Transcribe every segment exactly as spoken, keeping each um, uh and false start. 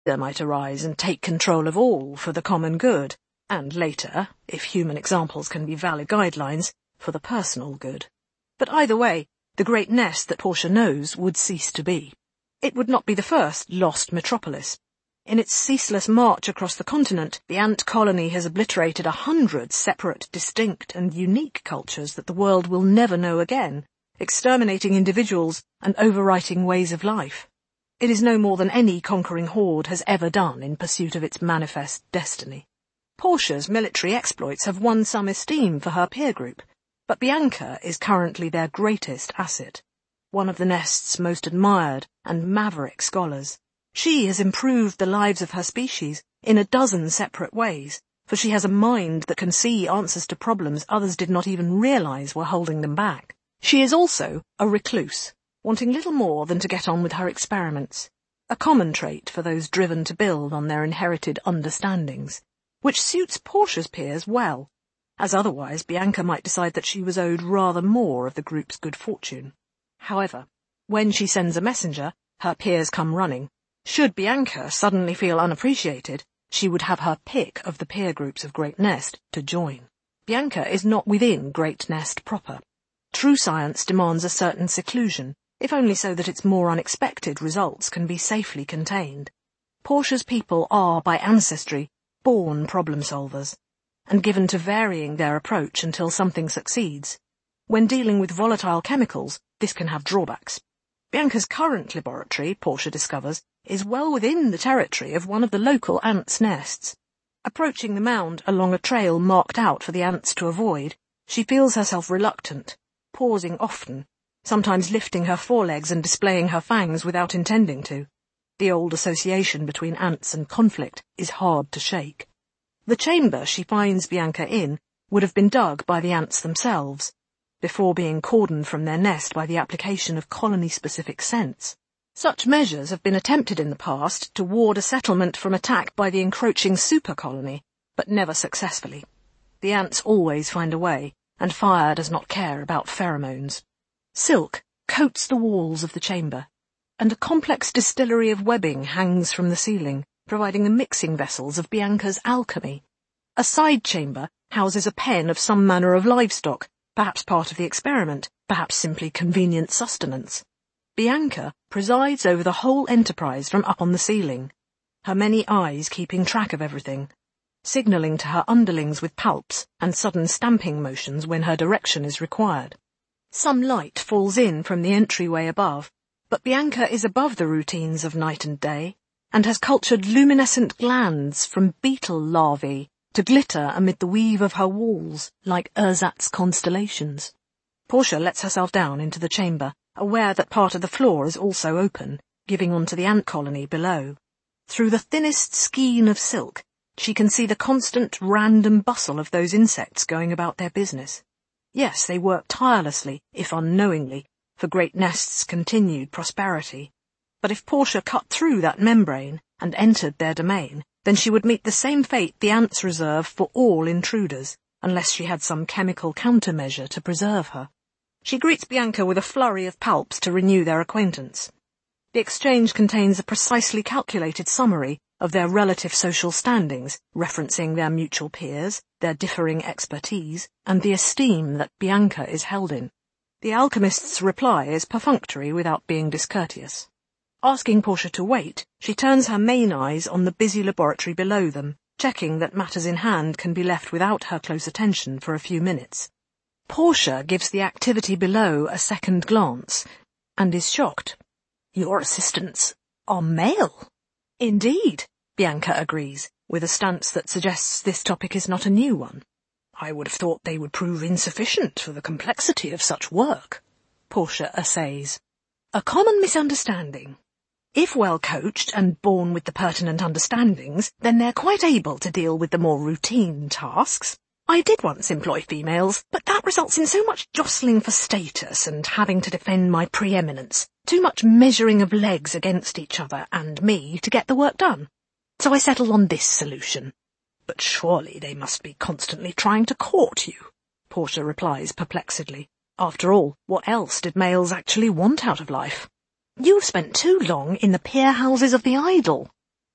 leader might arise and take control of all for the common good, and later, if human examples can be valid guidelines, for the personal good. But either way, the great nest that Portia knows would cease to be. It would not be the first lost metropolis. In its ceaseless march across the continent, the ant colony has obliterated a hundred separate, distinct and unique cultures that the world will never know again, exterminating individuals and overwriting ways of life. It is no more than any conquering horde has ever done in pursuit of its manifest destiny. Portia's military exploits have won some esteem for her peer group, but Bianca is currently their greatest asset, one of the nest's most admired and maverick scholars. She has improved the lives of her species in a dozen separate ways, for she has a mind that can see answers to problems others did not even realize were holding them back. She is also a recluse, wanting little more than to get on with her experiments, a common trait for those driven to build on their inherited understandings, which suits Portia's peers well, as otherwise Bianca might decide that she was owed rather more of the group's good fortune. However, when she sends a messenger, her peers come running. Should Bianca suddenly feel unappreciated, she would have her pick of the peer groups of Great Nest to join. Bianca is not within Great Nest proper. True science demands a certain seclusion, if only so that its more unexpected results can be safely contained. Portia's people are, by ancestry, born problem solvers, and given to varying their approach until something succeeds. When dealing with volatile chemicals, this can have drawbacks. Bianca's current laboratory, Portia discovers, is well within the territory of one of the local ants' nests. Approaching the mound along a trail marked out for the ants to avoid, she feels herself reluctant, pausing often, sometimes lifting her forelegs and displaying her fangs without intending to. The old association between ants and conflict is hard to shake. The chamber she finds Bianca in would have been dug by the ants themselves, before being cordoned from their nest by the application of colony-specific scents. Such measures have been attempted in the past to ward a settlement from attack by the encroaching super-colony, but never successfully. The ants always find a way, and fire does not care about pheromones. Silk coats the walls of the chamber, and a complex distillery of webbing hangs from the ceiling, providing the mixing vessels of Bianca's alchemy. A side chamber houses a pen of some manner of livestock, perhaps part of the experiment, perhaps simply convenient sustenance. Bianca presides over the whole enterprise from up on the ceiling, her many eyes keeping track of everything, signalling to her underlings with palps and sudden stamping motions when her direction is required. Some light falls in from the entryway above, but Bianca is above the routines of night and day, and has cultured luminescent glands from beetle larvae to glitter amid the weave of her walls like ersatz constellations. Portia lets herself down into the chamber, aware that part of the floor is also open, giving onto the ant colony below. Through the thinnest skein of silk, she can see the constant random bustle of those insects going about their business. Yes, they work tirelessly, if unknowingly, for Great Nest's continued prosperity. But if Portia cut through that membrane and entered their domain, then she would meet the same fate the ants reserve for all intruders, unless she had some chemical countermeasure to preserve her. She greets Bianca with a flurry of palps to renew their acquaintance. The exchange contains a precisely calculated summary of their relative social standings, referencing their mutual peers, their differing expertise, and the esteem that Bianca is held in. The alchemist's reply is perfunctory without being discourteous. Asking Portia to wait, she turns her main eyes on the busy laboratory below them, checking that matters in hand can be left without her close attention for a few minutes. Portia gives the activity below a second glance, and is shocked. "Your assistants are male." "Indeed," Bianca agrees, with a stance that suggests this topic is not a new one. "I would have thought they would prove insufficient for the complexity of such work," Portia essays. "A common misunderstanding. If well coached and born with the pertinent understandings, then they're quite able to deal with the more routine tasks. I did once employ females, but that results in so much jostling for status and having to defend my preeminence, too much measuring of legs against each other and me to get the work done. So I settled on this solution." "But surely they must be constantly trying to court you," Portia replies perplexedly. "After all, what else did males actually want out of life?" "You've spent too long in the peer houses of the idle."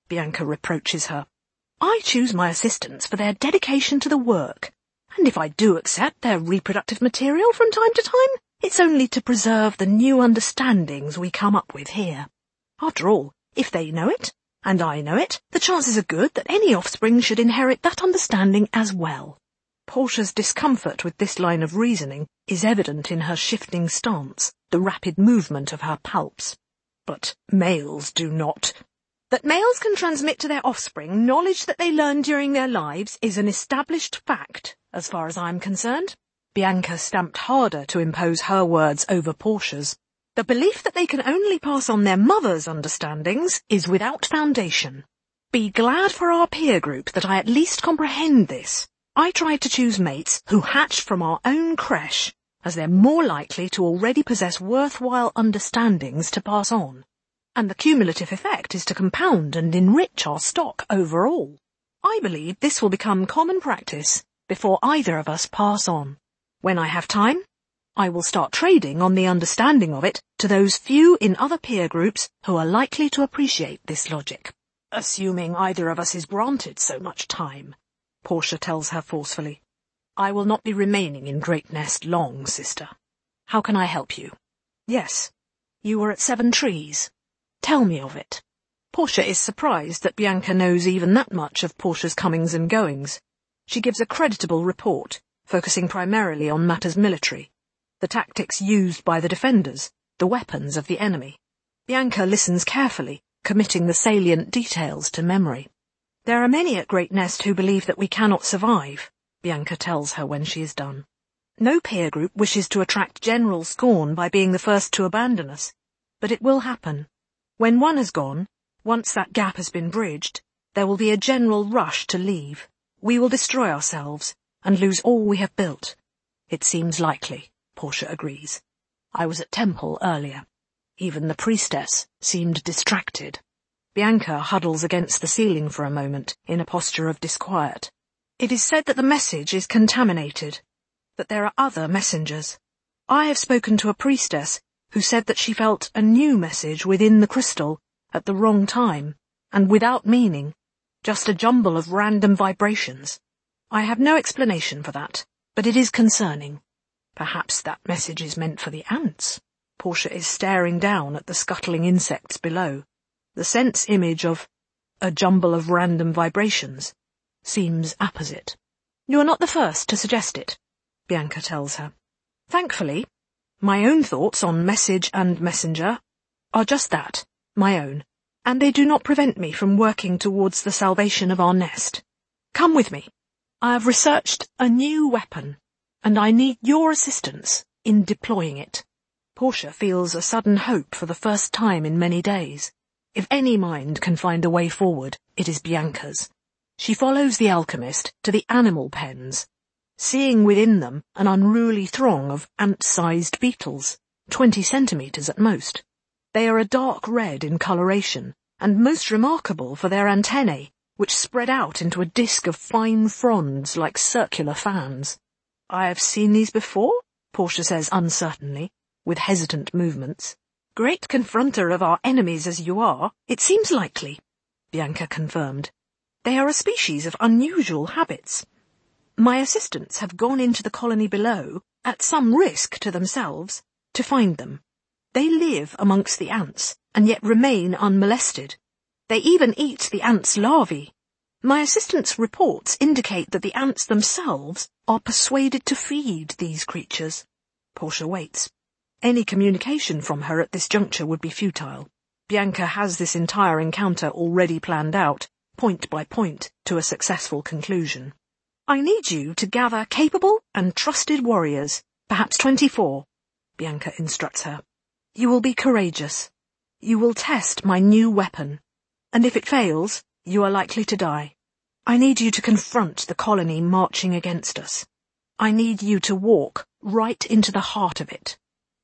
Bianca reproaches her. I choose my assistants for their dedication to the work, and if I do accept their reproductive material from time to time, it's only to preserve the new understandings we come up with here. After all, if they know it, and I know it, the chances are good that any offspring should inherit that understanding as well. Portia's discomfort with this line of reasoning is evident in her shifting stance, the rapid movement of her palps. But males do not. That males can transmit to their offspring knowledge that they learn during their lives is an established fact, as far as I'm concerned. Bianca stamped harder to impose her words over Portia's. The belief that they can only pass on their mother's understandings is without foundation. Be glad for our peer group that I at least comprehend this. I tried to choose mates who hatched from our own creche, as they're more likely to already possess worthwhile understandings to pass on. And the cumulative effect is to compound and enrich our stock overall. I believe this will become common practice before either of us pass on. When I have time, I will start trading on the understanding of it to those few in other peer groups who are likely to appreciate this logic. Assuming either of us is granted so much time, Portia tells her forcefully. I will not be remaining in Great Nest long, sister. How can I help you? Yes, you were at Seven Trees. Tell me of it. Portia is surprised that Bianca knows even that much of Portia's comings and goings. She gives a creditable report, focusing primarily on matters military, the tactics used by the defenders, the weapons of the enemy. Bianca listens carefully, committing the salient details to memory. There are many at Great Nest who believe that we cannot survive, Bianca tells her when she is done. No peer group wishes to attract general scorn by being the first to abandon us, but it will happen. When one has gone, once that gap has been bridged, there will be a general rush to leave. We will destroy ourselves and lose all we have built. It seems likely, Portia agrees. I was at Temple earlier. Even the priestess seemed distracted. Bianca huddles against the ceiling for a moment, in a posture of disquiet. It is said that the message is contaminated, that there are other messengers. I have spoken to a priestess who said that she felt a new message within the crystal at the wrong time, and without meaning, just a jumble of random vibrations. I have no explanation for that, but it is concerning. Perhaps that message is meant for the ants. Portia is staring down at the scuttling insects below. The sense image of a jumble of random vibrations seems apposite. You are not the first to suggest it, Bianca tells her. Thankfully, my own thoughts on message and messenger are just that, my own, and they do not prevent me from working towards the salvation of our nest. Come with me. I have researched a new weapon, and I need your assistance in deploying it. Portia feels a sudden hope for the first time in many days. If any mind can find a way forward, it is Bianca's. She follows the alchemist to the animal pens, seeing within them an unruly throng of ant-sized beetles, twenty centimetres at most. They are a dark red in coloration, and most remarkable for their antennae, which spread out into a disk of fine fronds like circular fans. I have seen these before, Portia says uncertainly, with hesitant movements. Great confronter of our enemies as you are, it seems likely, Bianca confirmed. They are a species of unusual habits. My assistants have gone into the colony below, at some risk to themselves, to find them. They live amongst the ants, and yet remain unmolested. They even eat the ants' larvae. My assistants' reports indicate that the ants themselves are persuaded to feed these creatures. Portia waits. Any communication from her at this juncture would be futile. Bianca has this entire encounter already planned out, point by point, to a successful conclusion. I need you to gather capable and trusted warriors, perhaps twenty-four, Bianca instructs her. You will be courageous. You will test my new weapon, and if it fails, you are likely to die. I need you to confront the colony marching against us. I need you to walk right into the heart of it.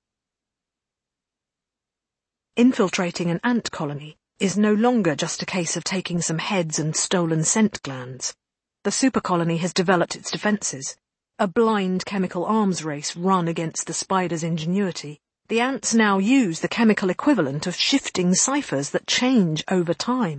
Infiltrating an ant colony is no longer just a case of taking some heads and stolen scent glands. The supercolony has developed its defences, a blind chemical arms race run against the spider's ingenuity. The ants now use the chemical equivalent of shifting ciphers that change over time,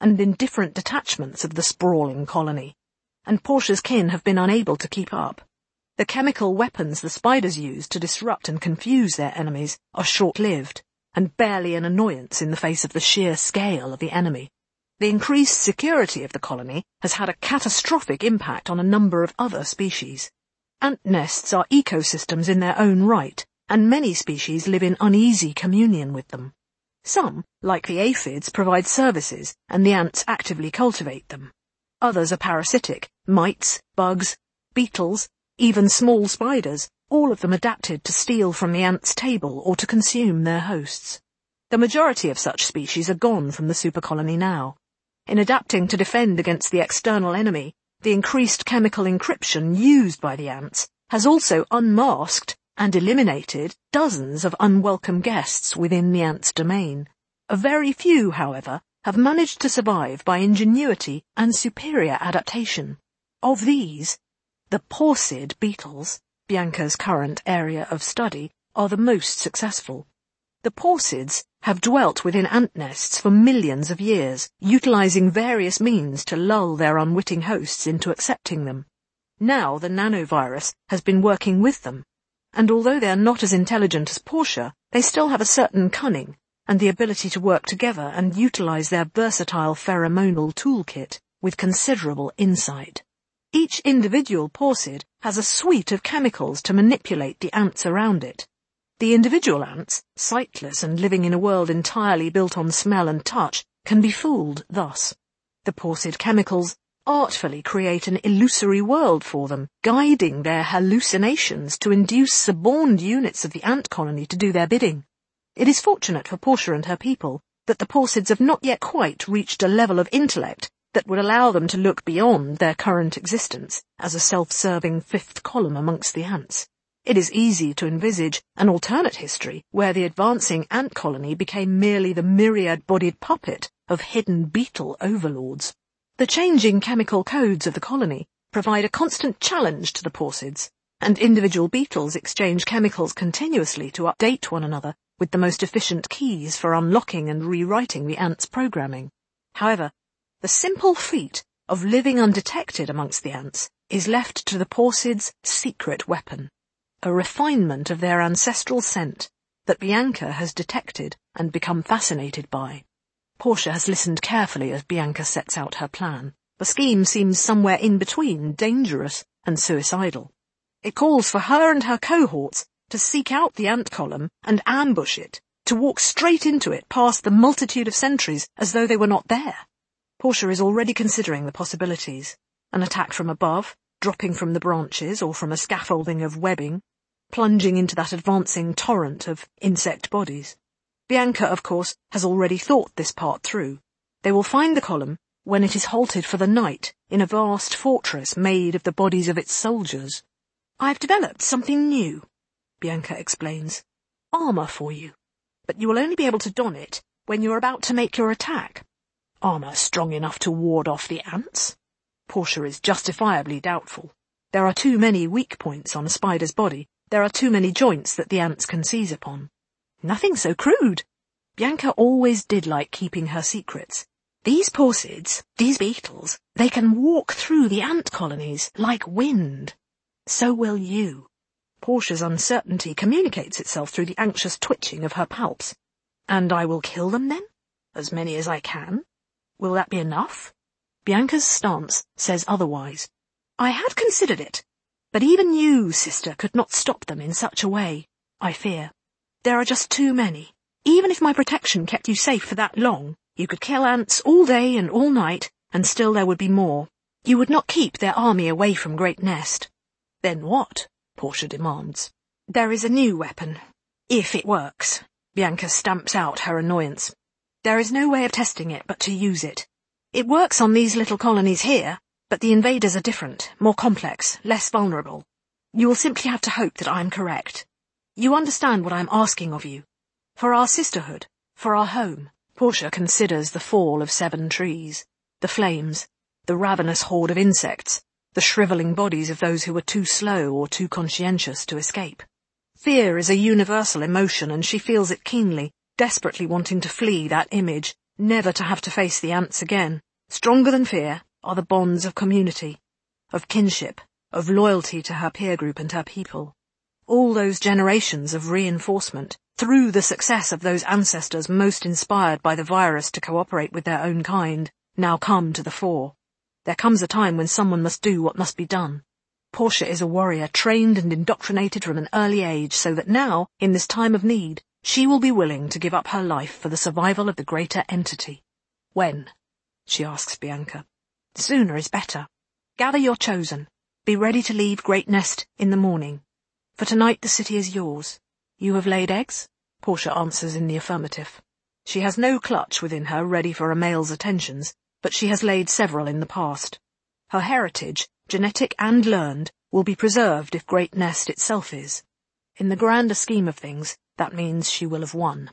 and in different detachments of the sprawling colony, and Portia's kin have been unable to keep up. The chemical weapons the spiders use to disrupt and confuse their enemies are short-lived, and barely an annoyance in the face of the sheer scale of the enemy. The increased security of the colony has had a catastrophic impact on a number of other species. Ant nests are ecosystems in their own right, and many species live in uneasy communion with them. Some, like the aphids, provide services, and the ants actively cultivate them. Others are parasitic, mites, bugs, beetles, even small spiders, all of them adapted to steal from the ants' table or to consume their hosts. The majority of such species are gone from the supercolony now. In adapting to defend against the external enemy, the increased chemical encryption used by the ants has also unmasked and eliminated dozens of unwelcome guests within the ants' domain. A very few, however, have managed to survive by ingenuity and superior adaptation. Of these, the porcid beetles, Bianca's current area of study, are the most successful. The porcids have dwelt within ant nests for millions of years, utilizing various means to lull their unwitting hosts into accepting them. Now the nanovirus has been working with them, and although they are not as intelligent as Portia, they still have a certain cunning and the ability to work together and utilize their versatile pheromonal toolkit with considerable insight. Each individual porcid has a suite of chemicals to manipulate the ants around it. The individual ants, sightless and living in a world entirely built on smell and touch, can be fooled thus. The porcid chemicals artfully create an illusory world for them, guiding their hallucinations to induce suborned units of the ant colony to do their bidding. It is fortunate for Portia and her people that the porcids have not yet quite reached a level of intellect that would allow them to look beyond their current existence as a self-serving fifth column amongst the ants. It is easy to envisage an alternate history where the advancing ant colony became merely the myriad-bodied puppet of hidden beetle overlords. The changing chemical codes of the colony provide a constant challenge to the porcids, and individual beetles exchange chemicals continuously to update one another with the most efficient keys for unlocking and rewriting the ants' programming. However, the simple feat of living undetected amongst the ants is left to the porcids' secret weapon, a refinement of their ancestral scent that Bianca has detected and become fascinated by. Portia has listened carefully as Bianca sets out her plan. The scheme seems somewhere in between dangerous and suicidal. It calls for her and her cohorts to seek out the ant column and ambush it, to walk straight into it past the multitude of sentries as though they were not there. Portia is already considering the possibilities. An attack from above, dropping from the branches or from a scaffolding of webbing, plunging into that advancing torrent of insect bodies. Bianca, of course, has already thought this part through. They will find the column when it is halted for the night in a vast fortress made of the bodies of its soldiers. "I've developed something new," Bianca explains. "Armour for you. But you will only be able to don it when you're about to make your attack." "Armour strong enough to ward off the ants?" Portia is justifiably doubtful. There are too many weak points on a spider's body. There are too many joints that the ants can seize upon. Nothing so crude. Bianca always did like keeping her secrets. These porcids, these beetles, they can walk through the ant colonies like wind. So will you. Portia's uncertainty communicates itself through the anxious twitching of her palps. And I will kill them then? As many as I can? Will that be enough? Bianca's stance says otherwise. I had considered it, but even you, sister, could not stop them in such a way, I fear. There are just too many. Even if my protection kept you safe for that long, you could kill ants all day and all night, and still there would be more. You would not keep their army away from Great Nest. Then what? Portia demands. There is a new weapon. If it works. Bianca stamps out her annoyance. There is no way of testing it but to use it. It works on these little colonies here, but the invaders are different, more complex, less vulnerable. You will simply have to hope that I am correct. You understand what I am asking of you. For our sisterhood, for our home. Portia considers the fall of seven trees, the flames, the ravenous horde of insects, the shrivelling bodies of those who were too slow or too conscientious to escape. Fear is a universal emotion, and she feels it keenly, desperately wanting to flee that image, never to have to face the ants again. Stronger than fear are the bonds of community, of kinship, of loyalty to her peer group and her people. All those generations of reinforcement, through the success of those ancestors most inspired by the virus to cooperate with their own kind, now come to the fore. There comes a time when someone must do what must be done. Portia is a warrior trained and indoctrinated from an early age so that now, in this time of need, she will be willing to give up her life for the survival of the greater entity. When? She asks Bianca. Sooner is better. Gather your chosen. Be ready to leave Great Nest in the morning. For tonight the city is yours. You have laid eggs? Portia answers in the affirmative. She has no clutch within her ready for a male's attentions, but she has laid several in the past. Her heritage, genetic and learned, will be preserved if Great Nest itself is. In the grander scheme of things, that means she will have won.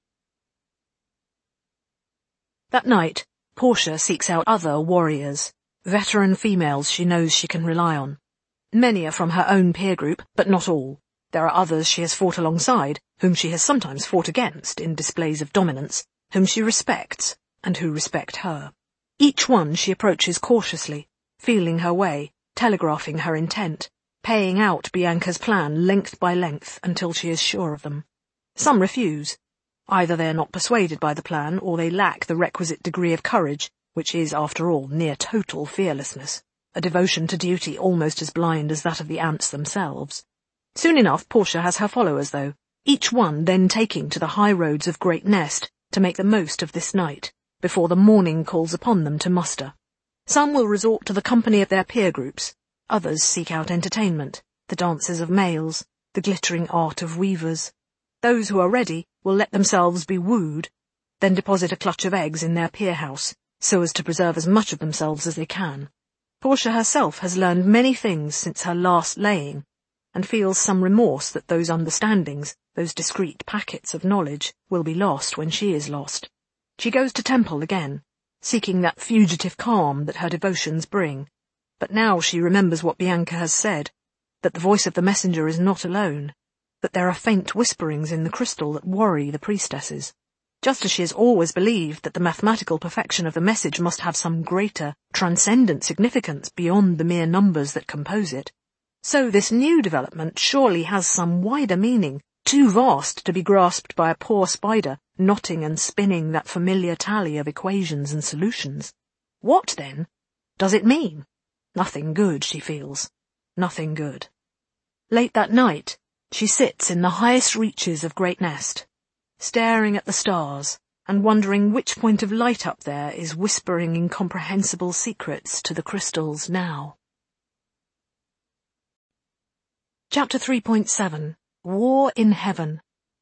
That night, Portia seeks out other warriors, veteran females she knows she can rely on. Many are from her own peer group, but not all. There are others she has fought alongside, whom she has sometimes fought against in displays of dominance, whom she respects, and who respect her. Each one she approaches cautiously, feeling her way, telegraphing her intent, paying out Bianca's plan length by length until she is sure of them. Some refuse. Either they are not persuaded by the plan, or they lack the requisite degree of courage, which is, after all, near total fearlessness, a devotion to duty almost as blind as that of the ants themselves. Soon enough Portia has her followers, though, each one then taking to the high roads of Great Nest to make the most of this night, before the morning calls upon them to muster. Some will resort to the company of their peer groups, others seek out entertainment, the dances of males, the glittering art of weavers. Those who are ready will let themselves be wooed, then deposit a clutch of eggs in their peer house, so as to preserve as much of themselves as they can. Portia herself has learned many things since her last laying, and feels some remorse that those understandings, those discreet packets of knowledge, will be lost when she is lost. She goes to temple again, seeking that fugitive calm that her devotions bring. But now she remembers what Bianca has said, that the voice of the messenger is not alone, that there are faint whisperings in the crystal that worry the priestesses. Just as she has always believed that the mathematical perfection of the message must have some greater, transcendent significance beyond the mere numbers that compose it, so this new development surely has some wider meaning, too vast to be grasped by a poor spider knotting and spinning that familiar tally of equations and solutions. What, then, does it mean? Nothing good, she feels. Nothing good. Late that night, she sits in the highest reaches of Great Nest, staring at the stars and wondering which point of light up there is whispering incomprehensible secrets to the crystals now. Chapter three point seven. War in Heaven.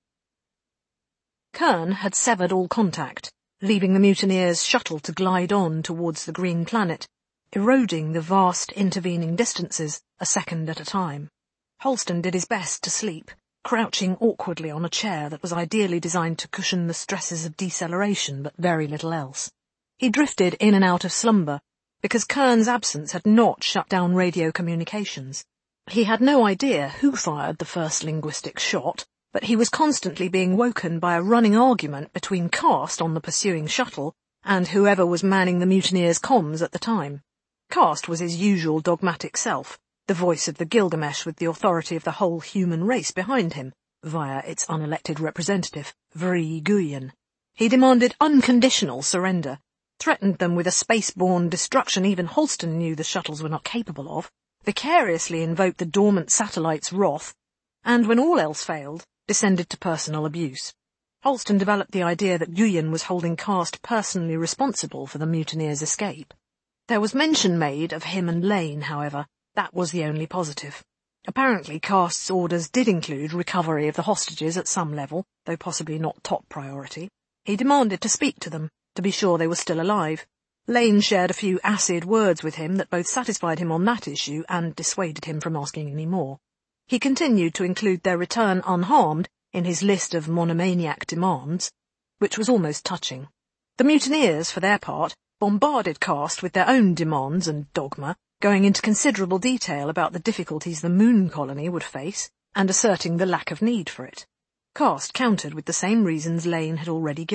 Kern had severed all contact, leaving the mutineers' shuttle to glide on towards the green planet, eroding the vast intervening distances a second at a time. Holston did his best to sleep, crouching awkwardly on a chair that was ideally designed to cushion the stresses of deceleration but very little else. He drifted in and out of slumber, because Kern's absence had not shut down radio communications. He had no idea who fired the first linguistic shot, but he was constantly being woken by a running argument between Karst on the pursuing shuttle and whoever was manning the mutineers' comms at the time. Karst was his usual dogmatic self, the voice of the Gilgamesh with the authority of the whole human race behind him, via its unelected representative, Vri Guyen. He demanded unconditional surrender, threatened them with a space-borne destruction even Holston knew the shuttles were not capable of, vicariously invoked the dormant satellite's wrath, and when all else failed, descended to personal abuse. Holston developed the idea that Guyen was holding Karst personally responsible for the mutineers' escape. There was mention made of him and Lane, however. That was the only positive. Apparently Karst's orders did include recovery of the hostages at some level, though possibly not top priority. He demanded to speak to them, to be sure they were still alive. Lane shared a few acid words with him that both satisfied him on that issue and dissuaded him from asking any more. He continued to include their return unharmed in his list of monomaniac demands, which was almost touching. The mutineers, for their part, bombarded Karst with their own demands and dogma, going into considerable detail about the difficulties the moon colony would face, and asserting the lack of need for it. Karst countered with the same reasons Lane had already given,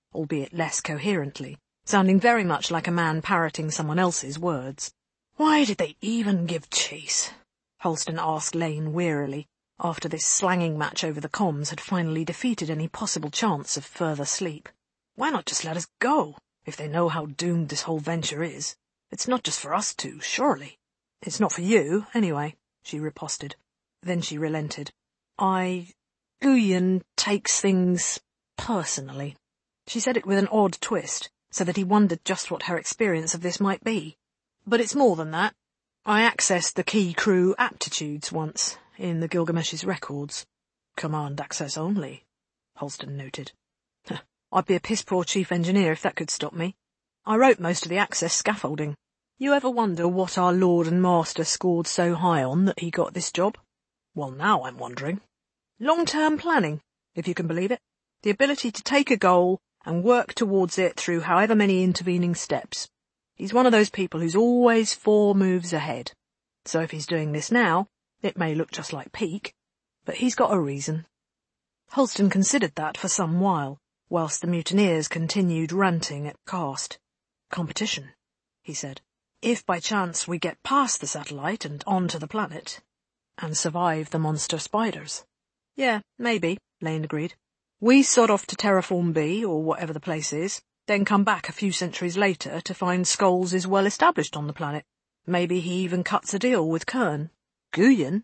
albeit less coherently, sounding very much like a man parroting someone else's words. "Why did they even give chase?" Holston asked Lane wearily, after this slanging match over the comms had finally defeated any possible chance of further sleep. "Why not just let us go, if they know how doomed this whole venture is? It's not just for us two, surely." "It's not for you, anyway," she riposted. Then she relented. I... Guyon takes things personally." She said it with an odd twist, so that he wondered just what her experience of this might be. "But it's more than that. I accessed the key crew aptitudes once, in the Gilgamesh's records." "Command access only," Holston noted. "I'd be a piss-poor chief engineer if that could stop me. I wrote most of the access scaffolding. You ever wonder what our Lord and Master scored so high on that he got this job?" "Well, now I'm wondering." "Long-term planning, if you can believe it. The ability to take a goal and work towards it through however many intervening steps. He's one of those people who's always four moves ahead. So if he's doing this now, it may look just like peak, but he's got a reason." Holston considered that for some while, whilst the mutineers continued ranting at Karst. "Competition," he said. "If by chance we get past the satellite and onto the planet, and survive the monster spiders." "Yeah, maybe," Lane agreed. "We sod off to Terraform B, or whatever the place is, then come back a few centuries later to find Scholes is well established on the planet. Maybe he even cuts a deal with Kern. Guyon?"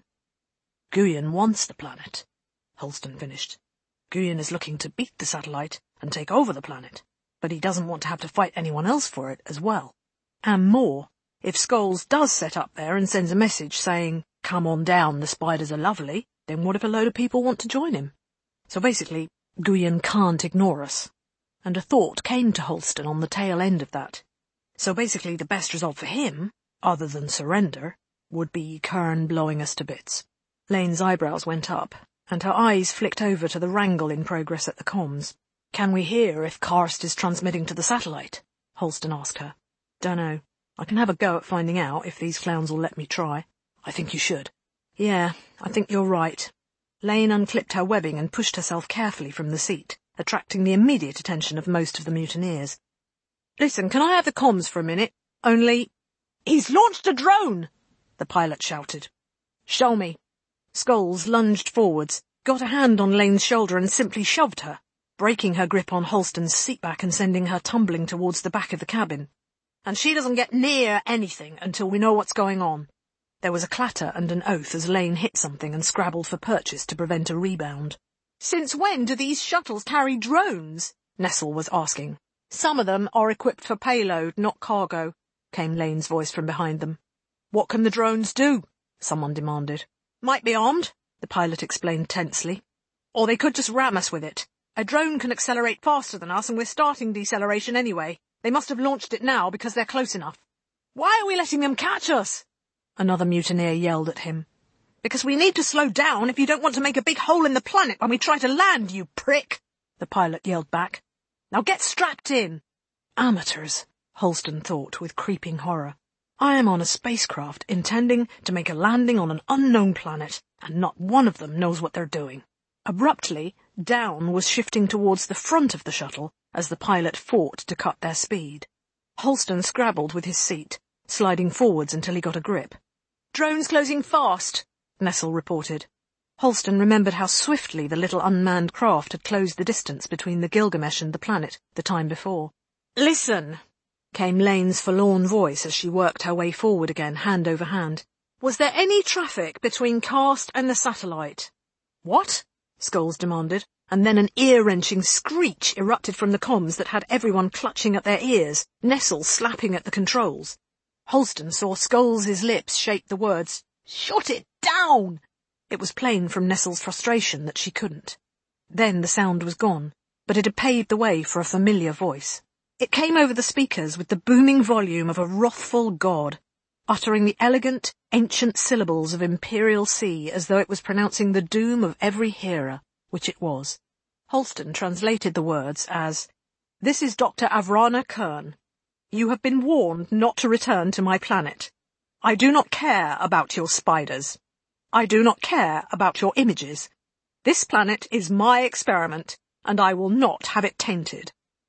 "Guyon wants the planet," Holston finished. "Guyon is looking to beat the satellite and take over the planet, but he doesn't want to have to fight anyone else for it as well. And more, if Scholes does set up there and sends a message saying, 'Come on down, the spiders are lovely,' then what if a load of people want to join him? So basically, Guyon can't ignore us." And a thought came to Holston on the tail end of that. So basically the best result for him, other than surrender, would be Kern blowing us to bits. Lane's eyebrows went up, and her eyes flicked over to the wrangle in progress at the comms. "Can we hear if Karst is transmitting to the satellite?" Holston asked her. "Dunno. I can have a go at finding out if these clowns will let me try." "I think you should." "Yeah, I think you're right." Lane unclipped her webbing and pushed herself carefully from the seat, attracting the immediate attention of most of the mutineers. "Listen, can I have the comms for a minute? Only—" "He's launched a drone!" the pilot shouted. "Show me." Scholes lunged forwards, got a hand on Lane's shoulder and simply shoved her, breaking her grip on Holston's seatback and sending her tumbling towards the back of the cabin. "And she doesn't get near anything until we know what's going on." There was a clatter and an oath as Lane hit something and scrabbled for purchase to prevent a rebound. "Since when do these shuttles carry drones?" Nessel was asking. "Some of them are equipped for payload, not cargo," came Lane's voice from behind them. "What can the drones do?" someone demanded. "Might be armed," the pilot explained tensely. "Or they could just ram us with it. A drone can accelerate faster than us and we're starting deceleration anyway. They must have launched it now because they're close enough." "Why are we letting them catch us?" another mutineer yelled at him. "Because we need to slow down if you don't want to make a big hole in the planet when we try to land, you prick," the pilot yelled back. "Now get strapped in." Amateurs, Holston thought with creeping horror. I am on a spacecraft intending to make a landing on an unknown planet, and not one of them knows what they're doing. Abruptly, Down was shifting towards the front of the shuttle as the pilot fought to cut their speed. Holston scrabbled with his seat, sliding forwards until he got a grip. "Drone's closing fast," Nessel reported. Holston remembered how swiftly the little unmanned craft had closed the distance between the Gilgamesh and the planet the time before. "Listen," came Lane's forlorn voice as she worked her way forward again, hand over hand. "Was there any traffic between Karst and the satellite?" "What?" Scholes demanded, and then an ear-wrenching screech erupted from the comms that had everyone clutching at their ears, Nessel slapping at the controls. Holston saw Scholes' lips shape the words, "Shut it down!" It was plain from Nessel's frustration that she couldn't. Then the sound was gone, but it had paved the way for a familiar voice. It came over the speakers with the booming volume of a wrathful god, uttering the elegant, ancient syllables of Imperial Sea as though it was pronouncing the doom of every hearer, which it was. Holston translated the words as, "This is Doctor Avrana Kern. You have been warned not to return to my planet. I do not care about your spiders. I do not care about your images. This planet is my experiment, and I will not have it tainted.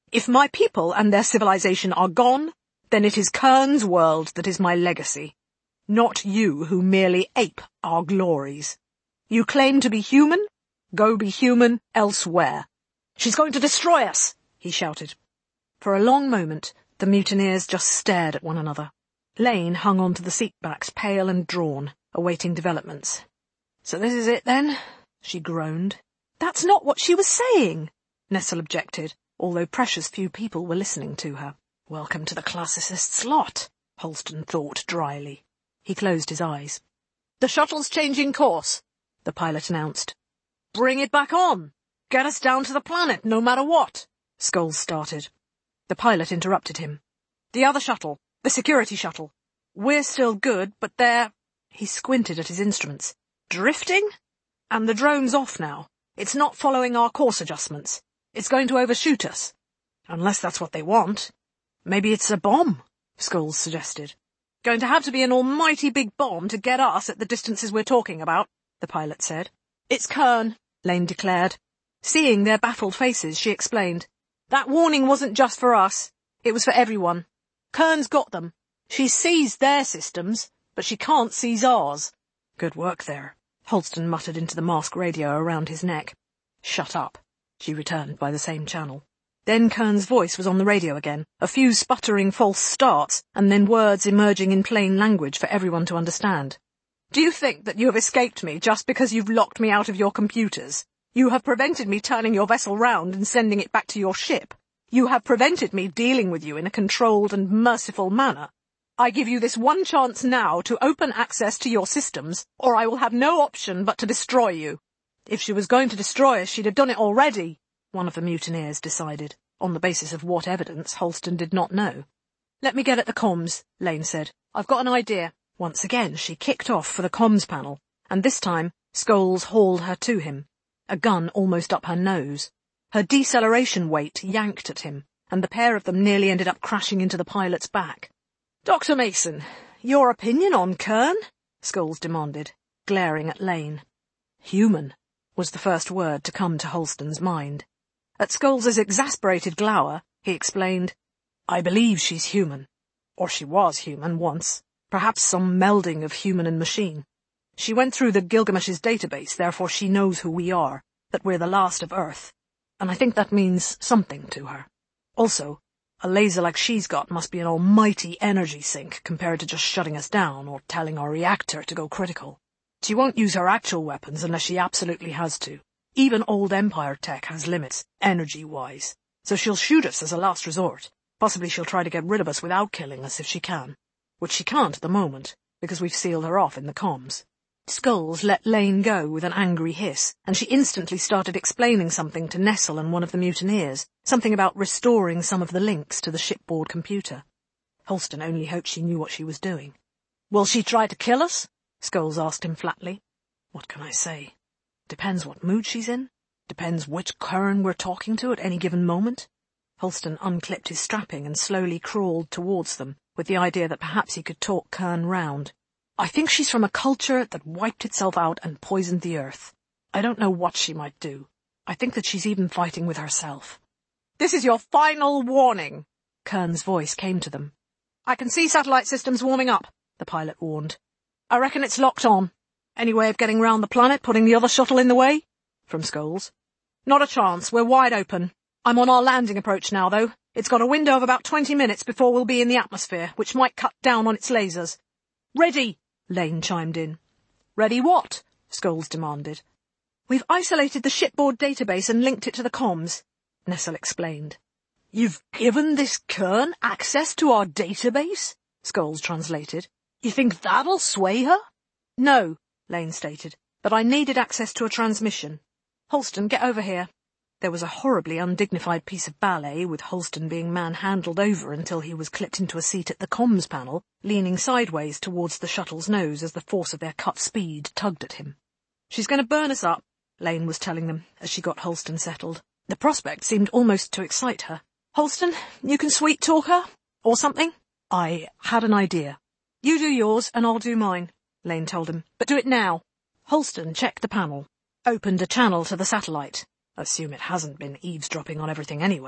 If my people and their civilization are gone, then it is Kern's world that is my legacy, not you who merely ape our glories. You claim to be human? Go be human elsewhere. She's going to destroy us, he shouted. For a long moment, the mutineers just stared at one another. Lane hung on to the seat backs, pale and drawn, awaiting developments. So this is it, then? She groaned. That's not what she was saying, Nessel objected, although precious few people were listening to her. Welcome to the classicist's lot, Holston thought dryly. He closed his eyes. The shuttle's changing course, the pilot announced. Bring it back on. Get us down to the planet, no matter what, Scholes started. The pilot interrupted him. The other shuttle, the security shuttle. We're still good, but they're... He squinted at his instruments. Drifting? And the drone's off now. It's not following our course adjustments. It's going to overshoot us. Unless that's what they want. Maybe it's a bomb, Scholes suggested. Going to have to be an almighty big bomb to get us at the distances we're talking about, the pilot said. It's Kern, Lane declared. Seeing their baffled faces, she explained. That warning wasn't just for us. It was for everyone. Kern's got them. She sees their systems, but she can't seize ours. Good work there, Holston muttered into the mask radio around his neck. Shut up, she returned by the same channel. Then Kern's voice was on the radio again, a few sputtering false starts, and then words emerging in plain language for everyone to understand. Do you think that you have escaped me just because you've locked me out of your computers? You have prevented me turning your vessel round and sending it back to your ship. You have prevented me dealing with you in a controlled and merciful manner. I give you this one chance now to open access to your systems, or I will have no option but to destroy you. If she was going to destroy us, she'd have done it already, one of the mutineers decided, on the basis of what evidence Holston did not know. Let me get at the comms, Lane said. I've got an idea. Once again, she kicked off for the comms panel, and this time Scholes hauled her to him, a gun almost up her nose. Her deceleration weight yanked at him, and the pair of them nearly ended up crashing into the pilot's back. Doctor Mason, your opinion on Kern? Scholes demanded, glaring at Lane. Human was the first word to come to Holston's mind. At Scholes's exasperated glower, he explained, I believe she's human. Or she was human once. Perhaps some melding of human and machine. She went through the Gilgamesh's database, therefore she knows who we are, that we're the last of Earth. And I think that means something to her. Also, a laser like she's got must be an almighty energy sink compared to just shutting us down or telling our reactor to go critical. She won't use her actual weapons unless she absolutely has to. Even old Empire tech has limits, energy-wise. So she'll shoot us as a last resort. Possibly she'll try to get rid of us without killing us if she can. Which she can't at the moment, because we've sealed her off in the comms. Scholes let Lane go with an angry hiss, and she instantly started explaining something to Nessel and one of the mutineers, something about restoring some of the links to the shipboard computer. Holston only hoped she knew what she was doing. Will she try to kill us? Scholes asked him flatly. What can I say? Depends what mood she's in. Depends which Kern we're talking to at any given moment. Holston unclipped his strapping and slowly crawled towards them, with the idea that perhaps he could talk Kern round. I think she's from a culture that wiped itself out and poisoned the Earth. I don't know what she might do. I think that she's even fighting with herself. This is your final warning, Kern's voice came to them. I can see satellite systems warming up, the pilot warned. I reckon it's locked on. Any way of getting round the planet, putting the other shuttle in the way? From Scholes. Not a chance, we're wide open. I'm on our landing approach now, though. It's got a window of about twenty minutes before we'll be in the atmosphere, which might cut down on its lasers. Ready, Lane chimed in. Ready what? Scholes demanded. We've isolated the shipboard database and linked it to the comms, Nessel explained. You've given this Kern access to our database? Scholes translated. You think that'll sway her? No, Lane stated, but I needed access to a transmission. Holston, get over here. There was a horribly undignified piece of ballet, with Holston being manhandled over until he was clipped into a seat at the comms panel, leaning sideways towards the shuttle's nose as the force of their cut speed tugged at him. She's going to burn us up, Lane was telling them, as she got Holston settled. The prospect seemed almost to excite her. Holston, you can sweet-talk her? Or something? I had an idea. You do yours, and I'll do mine, Lane told him. But do it now. Holston checked the panel, opened a channel to the satellite. Assume it hasn't been eavesdropping on everything anyway.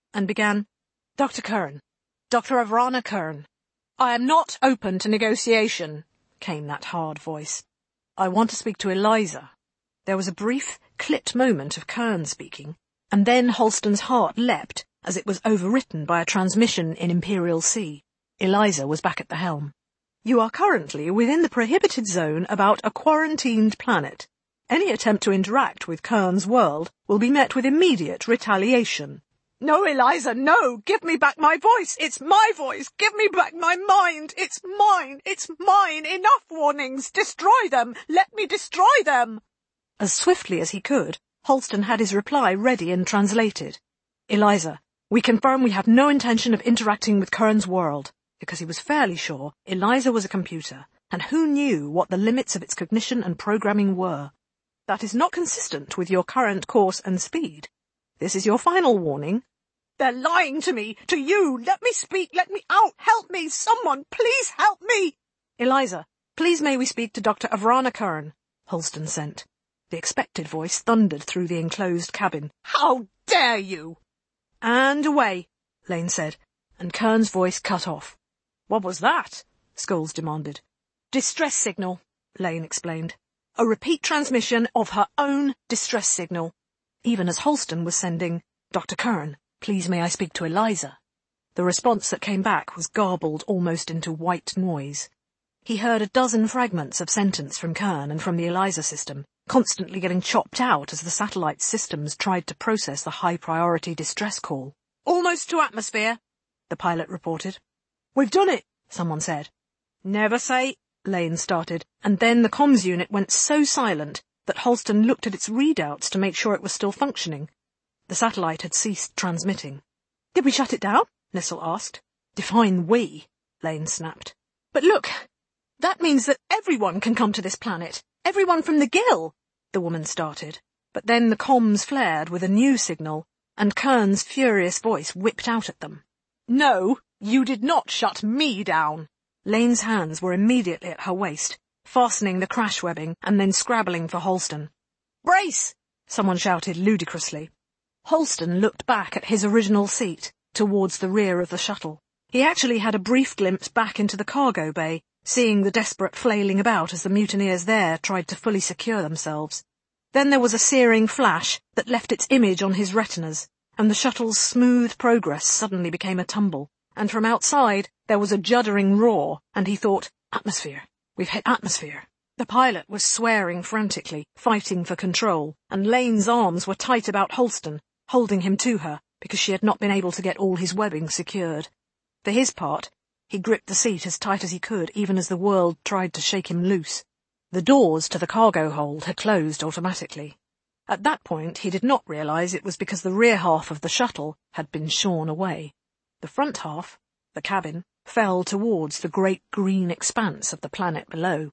and began, "Doctor Curran, Doctor Avrana Curran, I am not open to negotiation," came that hard voice. "I want to speak to Eliza." There was a brief, clipped moment of Curran speaking, and then Halston's heart leapt as it was overwritten by a transmission in Imperial C. Eliza was back at the helm. "You are currently within the prohibited zone about a quarantined planet. Any attempt to interact with Kern's world will be met with immediate retaliation." "No, Eliza, no! Give me back my voice! It's my voice! Give me back my mind! It's mine! It's mine! Enough warnings! Destroy them! Let me destroy them!" As swiftly as he could, Halston had his reply ready and translated. "Eliza, we confirm we have no intention of interacting with Kern's world," because he was fairly sure Eliza was a computer, and who knew what the limits of its cognition and programming were. "That is not consistent with your current course and speed. This is your final warning." "They're lying to me, to you! Let me speak! Let me out! Help me! Someone, please help me!" "Eliza, please may we speak to Doctor Avrana Curran," Halston sent. The expected voice thundered through the enclosed cabin. "How dare you!" "And away," Lane said, and Kern's voice cut off. "What was that?" Scholes demanded. "Distress signal," Lane explained. "A repeat transmission of her own distress signal," even as Halston was sending, "Doctor Curran, please may I speak to Eliza?" The response that came back was garbled almost into white noise. He heard a dozen fragments of sentence from Kern and from the Eliza system, constantly getting chopped out as the satellite systems tried to process the high-priority distress call. "Almost to atmosphere," the pilot reported. "We've done it," someone said. "Never say," Lane started, and then the comms unit went so silent that Halston looked at its readouts to make sure it was still functioning. The satellite had ceased transmitting. "Did we shut it down?" Nissel asked. "Define we," Lane snapped. "But look, that means that everyone can come to this planet. Everyone from the Gill," the woman started. But then the comms flared with a new signal, and Kern's furious voice whipped out at them. "No, you did not shut me down." Lane's hands were immediately at her waist, fastening the crash webbing and then scrabbling for Halston. "Brace!" someone shouted ludicrously. Halston looked back at his original seat, towards the rear of the shuttle. He actually had a brief glimpse back into the cargo bay, seeing the desperate flailing about as the mutineers there tried to fully secure themselves. Then there was a searing flash that left its image on his retinas, and the shuttle's smooth progress suddenly became a tumble, and from outside there was a juddering roar, and he thought, "Atmosphere! We've hit atmosphere!" The pilot was swearing frantically, fighting for control, and Lane's arms were tight about Halston, holding him to her, because she had not been able to get all his webbing secured. For his part, he gripped the seat as tight as he could, even as the world tried to shake him loose. The doors to the cargo hold had closed automatically. At that point, he did not realize it was because the rear half of the shuttle had been shorn away. The front half, the cabin, fell towards the great green expanse of the planet below.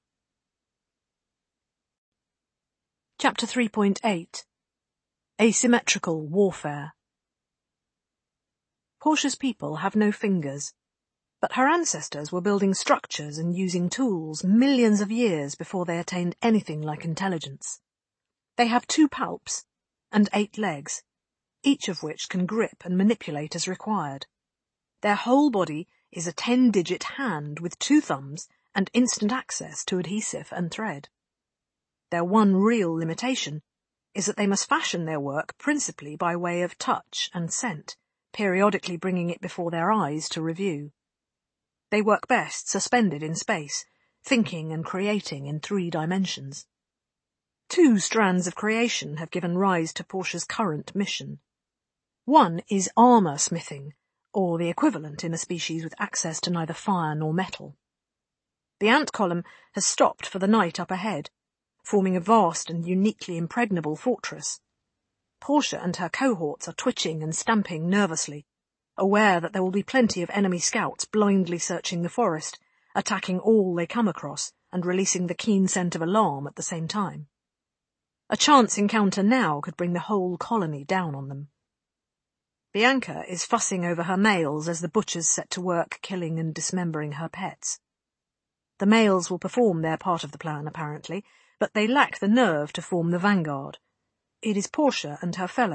Chapter three point eight. Asymmetrical Warfare. Portia's people have no fingers, but her ancestors were building structures and using tools millions of years before they attained anything like intelligence. They have two palps and eight legs, each of which can grip and manipulate as required. Their whole body is a ten-digit hand with two thumbs and instant access to adhesive and thread. Their one real limitation is that they must fashion their work principally by way of touch and scent, periodically bringing it before their eyes to review. They work best suspended in space, thinking and creating in three dimensions. Two strands of creation have given rise to Portia's current mission. One is armour smithing, or the equivalent in a species with access to neither fire nor metal. The ant column has stopped for the night up ahead, forming a vast and uniquely impregnable fortress. Portia and her cohorts are twitching and stamping nervously, aware that there will be plenty of enemy scouts blindly searching the forest, attacking all they come across and releasing the keen scent of alarm at the same time. A chance encounter now could bring the whole colony down on them. Bianca is fussing over her males as the butchers set to work killing and dismembering her pets. The males will perform their part of the plan, apparently, but they lack the nerve to form the vanguard. It is Portia and her fellows,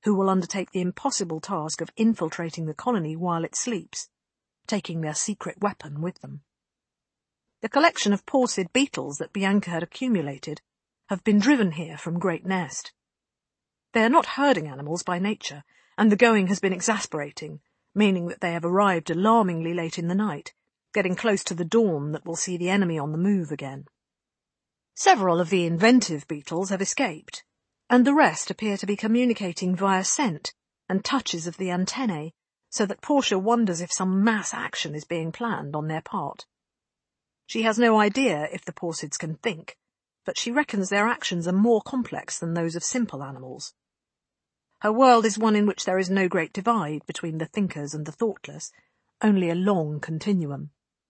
who will undertake the impossible task of infiltrating the colony while it sleeps, taking their secret weapon with them. The collection of porcid beetles that Bianca had accumulated have been driven here from Great Nest. They are not herding animals by nature, and the going has been exasperating, meaning that they have arrived alarmingly late in the night, getting close to the dawn that will see the enemy on the move again. Several of the inventive beetles have escaped, and the rest appear to be communicating via scent and touches of the antennae, so that Portia wonders if some mass action is being planned on their part. She has no idea if the porcids can think, but she reckons their actions are more complex than those of simple animals. Her world is one in which there is no great divide between the thinkers and the thoughtless, only a long continuum.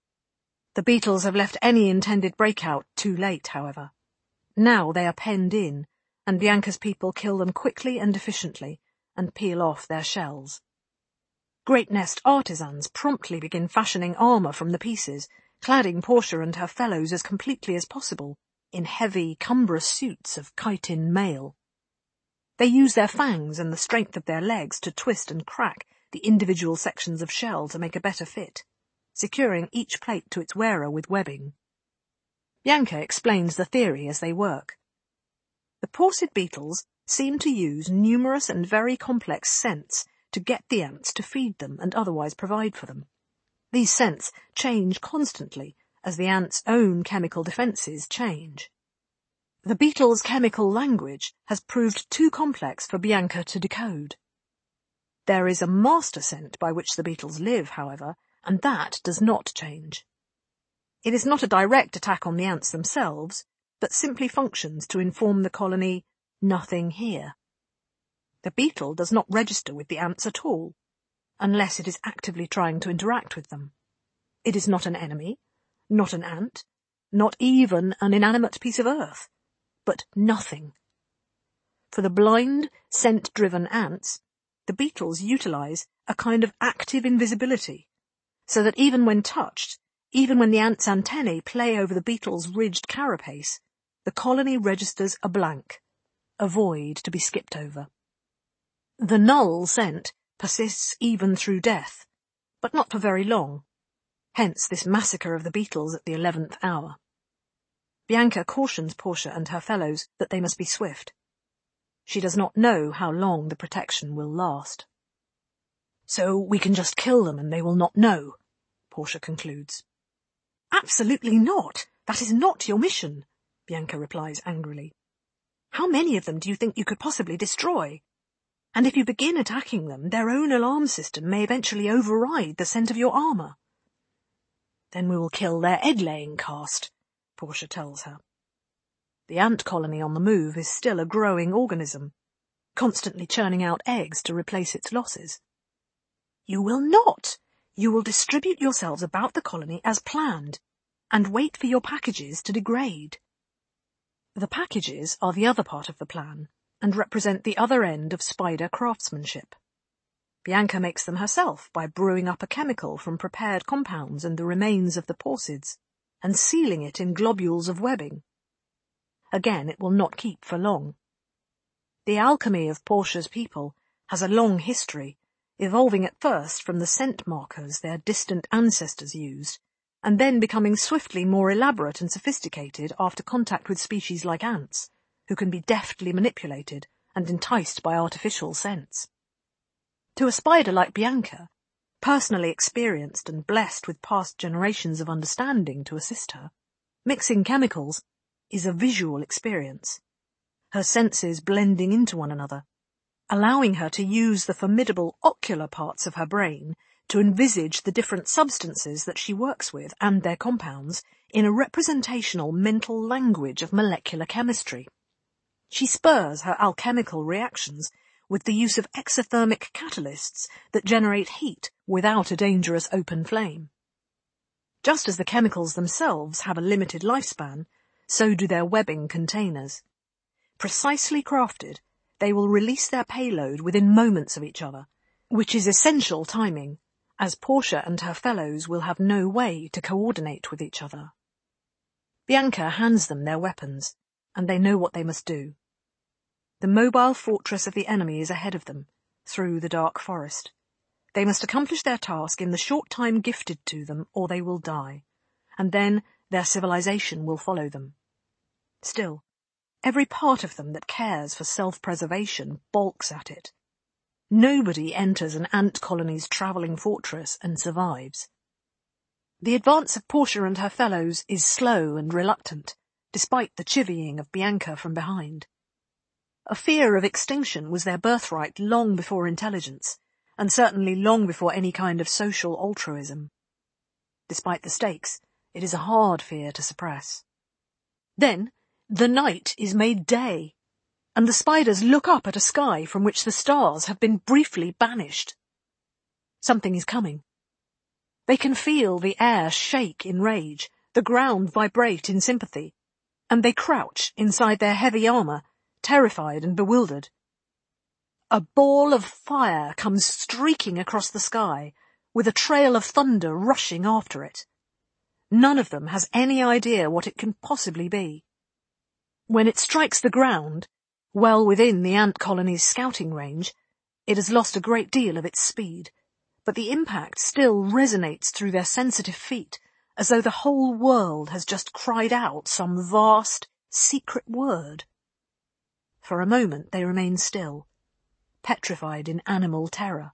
The beetles have left any intended breakout too late, however. Now they are penned in, and Bianca's people kill them quickly and efficiently, and peel off their shells. Great Nest artisans promptly begin fashioning armour from the pieces, cladding Portia and her fellows as completely as possible, in heavy, cumbrous suits of chitin mail. They use their fangs and the strength of their legs to twist and crack the individual sections of shell to make a better fit, securing each plate to its wearer with webbing. Bianca explains the theory as they work. The porcid beetles seem to use numerous and very complex scents to get the ants to feed them and otherwise provide for them. These scents change constantly as the ants' own chemical defences change. The beetles' chemical language has proved too complex for Bianca to decode. There is a master scent by which the beetles live, however, and that does not change. It is not a direct attack on the ants themselves, but simply functions to inform the colony, nothing here. The beetle does not register with the ants at all, unless it is actively trying to interact with them. It is not an enemy, not an ant, not even an inanimate piece of earth, but nothing. For the blind, scent-driven ants, the beetles utilize a kind of active invisibility, so that even when touched, even when the ant's antennae play over the beetle's ridged carapace, the colony registers a blank, a void to be skipped over. The null scent persists even through death, but not for very long, hence this massacre of the beetles at the eleventh hour. Bianca cautions Portia and her fellows that they must be swift. She does not know how long the protection will last. So we can just kill them and they will not know, Portia concludes. Absolutely not. That is not your mission, Bianca replies angrily. How many of them do you think you could possibly destroy? And if you begin attacking them, their own alarm system may eventually override the scent of your armour. Then we will kill their egg-laying caste, Portia tells her. The ant colony on the move is still a growing organism, constantly churning out eggs to replace its losses. You will not. You will distribute yourselves about the colony as planned, and wait for your packages to degrade. The packages are the other part of the plan, and represent the other end of spider craftsmanship. Bianca makes them herself by brewing up a chemical from prepared compounds and the remains of the porcids, and sealing it in globules of webbing. Again, it will not keep for long. The alchemy of Portia's people has a long history, evolving at first from the scent markers their distant ancestors used, and then becoming swiftly more elaborate and sophisticated after contact with species like ants, who can be deftly manipulated and enticed by artificial scents. To a spider like Bianca, personally experienced and blessed with past generations of understanding to assist her, mixing chemicals is a visual experience, her senses blending into one another, allowing her to use the formidable ocular parts of her brain to envisage the different substances that she works with and their compounds in a representational mental language of molecular chemistry. She spurs her alchemical reactions with the use of exothermic catalysts that generate heat without a dangerous open flame. Just as the chemicals themselves have a limited lifespan, so do their webbing containers. Precisely crafted, they will release their payload within moments of each other, which is essential timing, as Portia and her fellows will have no way to coordinate with each other. Bianca hands them their weapons, and they know what they must do. The mobile fortress of the enemy is ahead of them, through the dark forest. They must accomplish their task in the short time gifted to them, or they will die, and then their civilization will follow them. Still, every part of them that cares for self-preservation balks at it. Nobody enters an ant colony's travelling fortress and survives. The advance of Portia and her fellows is slow and reluctant, despite the chivying of Bianca from behind. A fear of extinction was their birthright long before intelligence, and certainly long before any kind of social altruism. Despite the stakes, it is a hard fear to suppress. Then, the night is made day, and the spiders look up at a sky from which the stars have been briefly banished. Something is coming. They can feel the air shake in rage, the ground vibrate in sympathy, and they crouch inside their heavy armour, terrified and bewildered. A ball of fire comes streaking across the sky, with a trail of thunder rushing after it. None of them has any idea what it can possibly be. When it strikes the ground, well within the ant colony's scouting range, it has lost a great deal of its speed, but the impact still resonates through their sensitive feet, as though the whole world has just cried out some vast, secret word. For a moment they remain still, petrified in animal terror.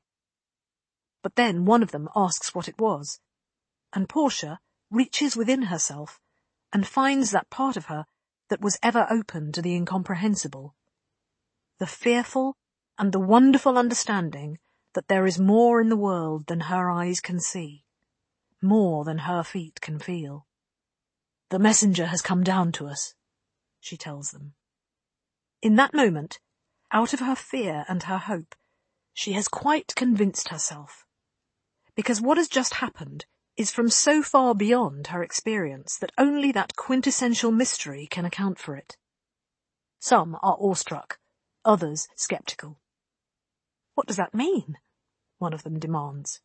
But then one of them asks what it was, and Portia reaches within herself and finds that part of her that was ever open to the incomprehensible. The fearful and the wonderful understanding that there is more in the world than her eyes can see, more than her feet can feel. "The messenger has come down to us," she tells them. In that moment, out of her fear and her hope, she has quite convinced herself, because what has just happened is from so far beyond her experience that only that quintessential mystery can account for it. Some are awestruck, others sceptical. "What does that mean?" one of them demands.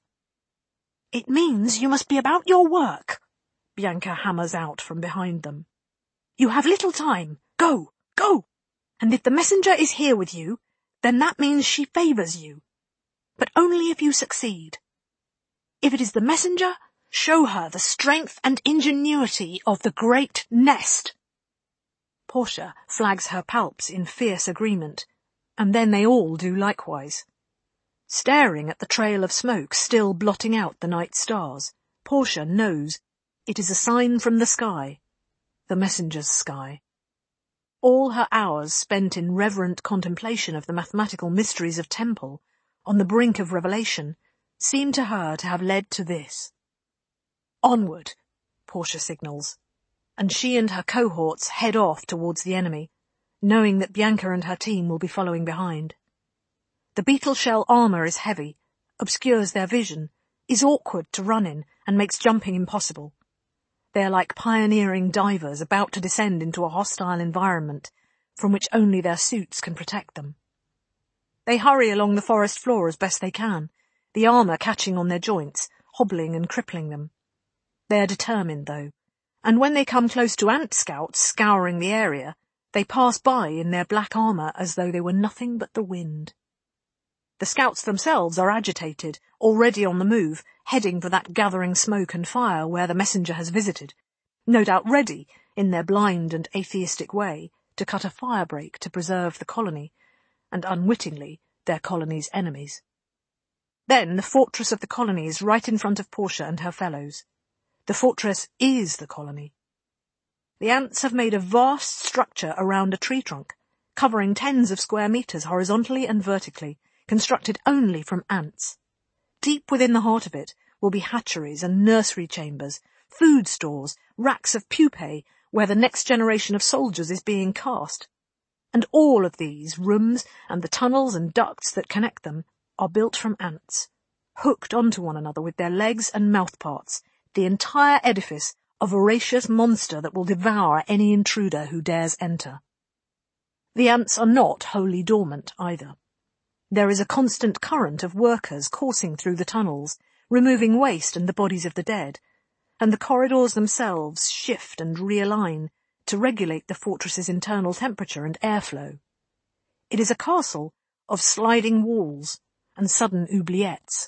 "It means you must be about your work," Bianca hammers out from behind them. "You have little time. Go, go! And if the messenger is here with you, then that means she favours you. But only if you succeed. If it is the messenger, show her the strength and ingenuity of the great nest." Portia flags her palps in fierce agreement, and then they all do likewise. Staring at the trail of smoke still blotting out the night stars, Portia knows it is a sign from the sky, the messenger's sky. All her hours spent in reverent contemplation of the mathematical mysteries of Temple, on the brink of revelation, seem to her to have led to this. "Onward," Portia signals, and she and her cohorts head off towards the enemy, knowing that Bianca and her team will be following behind. The beetle shell armour is heavy, obscures their vision, is awkward to run in, and makes jumping impossible. They are like pioneering divers about to descend into a hostile environment from which only their suits can protect them. They hurry along the forest floor as best they can, the armour catching on their joints, hobbling and crippling them. They are determined, though, and when they come close to ant scouts scouring the area, they pass by in their black armour as though they were nothing but the wind. The scouts themselves are agitated, already on the move, heading for that gathering smoke and fire where the messenger has visited, no doubt ready, in their blind and atheistic way, to cut a firebreak to preserve the colony, and unwittingly their colony's enemies. Then the fortress of the colony is right in front of Portia and her fellows. The fortress is the colony. The ants have made a vast structure around a tree trunk, covering tens of square metres horizontally and vertically, constructed only from ants. Deep within the heart of it will be hatcheries and nursery chambers, food stores, racks of pupae, where the next generation of soldiers is being cast. And all of these rooms and the tunnels and ducts that connect them are built from ants, hooked onto one another with their legs and mouthparts, the entire edifice a voracious monster that will devour any intruder who dares enter. The ants are not wholly dormant either. There is a constant current of workers coursing through the tunnels, removing waste and the bodies of the dead, and the corridors themselves shift and realign to regulate the fortress's internal temperature and airflow. It is a castle of sliding walls and sudden oubliettes.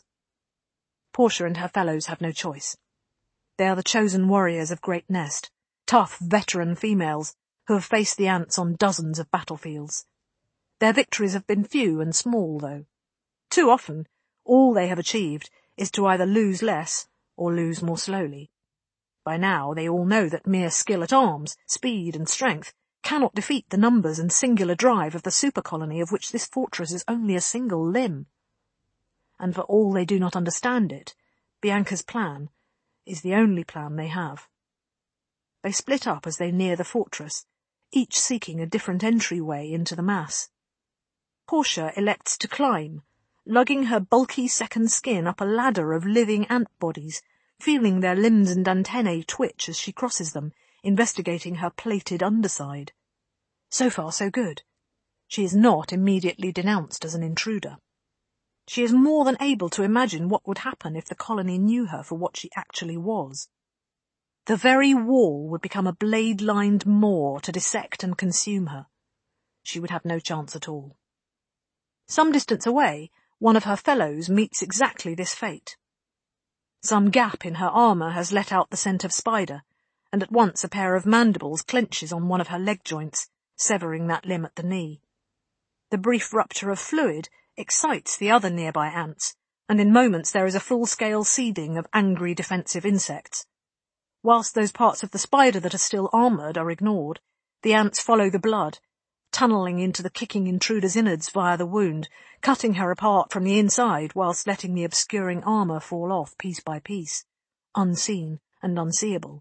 Portia and her fellows have no choice. They are the chosen warriors of Great Nest, tough veteran females who have faced the ants on dozens of battlefields. Their victories have been few and small, though. Too often, all they have achieved is to either lose less or lose more slowly. By now they all know that mere skill at arms, speed and strength cannot defeat the numbers and singular drive of the super-colony of which this fortress is only a single limb. And for all they do not understand it, Bianca's plan is the only plan they have. They split up as they near the fortress, each seeking a different entryway into the mass. Portia elects to climb, lugging her bulky second skin up a ladder of living ant bodies, feeling their limbs and antennae twitch as she crosses them, investigating her plated underside. So far, so good. She is not immediately denounced as an intruder. She is more than able to imagine what would happen if the colony knew her for what she actually was. The very wall would become a blade-lined maw to dissect and consume her. She would have no chance at all. Some distance away, one of her fellows meets exactly this fate. Some gap in her armour has let out the scent of spider, and at once a pair of mandibles clenches on one of her leg joints, severing that limb at the knee. The brief rupture of fluid excites the other nearby ants, and in moments there is a full-scale seeding of angry defensive insects. Whilst those parts of the spider that are still armoured are ignored, the ants follow the blood, tunnelling into the kicking intruder's innards via the wound, cutting her apart from the inside whilst letting the obscuring armour fall off piece by piece, unseen and unseeable.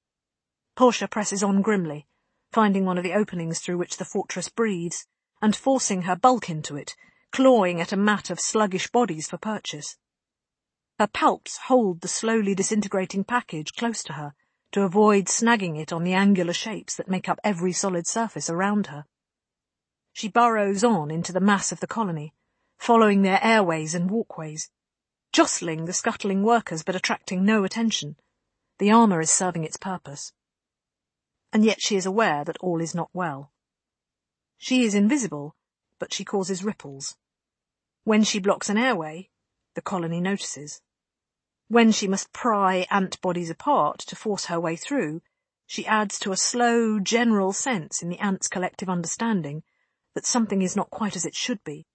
Portia presses on grimly, finding one of the openings through which the fortress breathes, and forcing her bulk into it, clawing at a mat of sluggish bodies for purchase. Her palps hold the slowly disintegrating package close to her, to avoid snagging it on the angular shapes that make up every solid surface around her. She burrows on into the mass of the colony, following their airways and walkways, jostling the scuttling workers but attracting no attention. The armour is serving its purpose. And yet she is aware that all is not well. She is invisible, but she causes ripples. When she blocks an airway, the colony notices. When she must pry ant bodies apart to force her way through, she adds to a slow, general sense in the ants' collective understanding that something is not quite as it should be.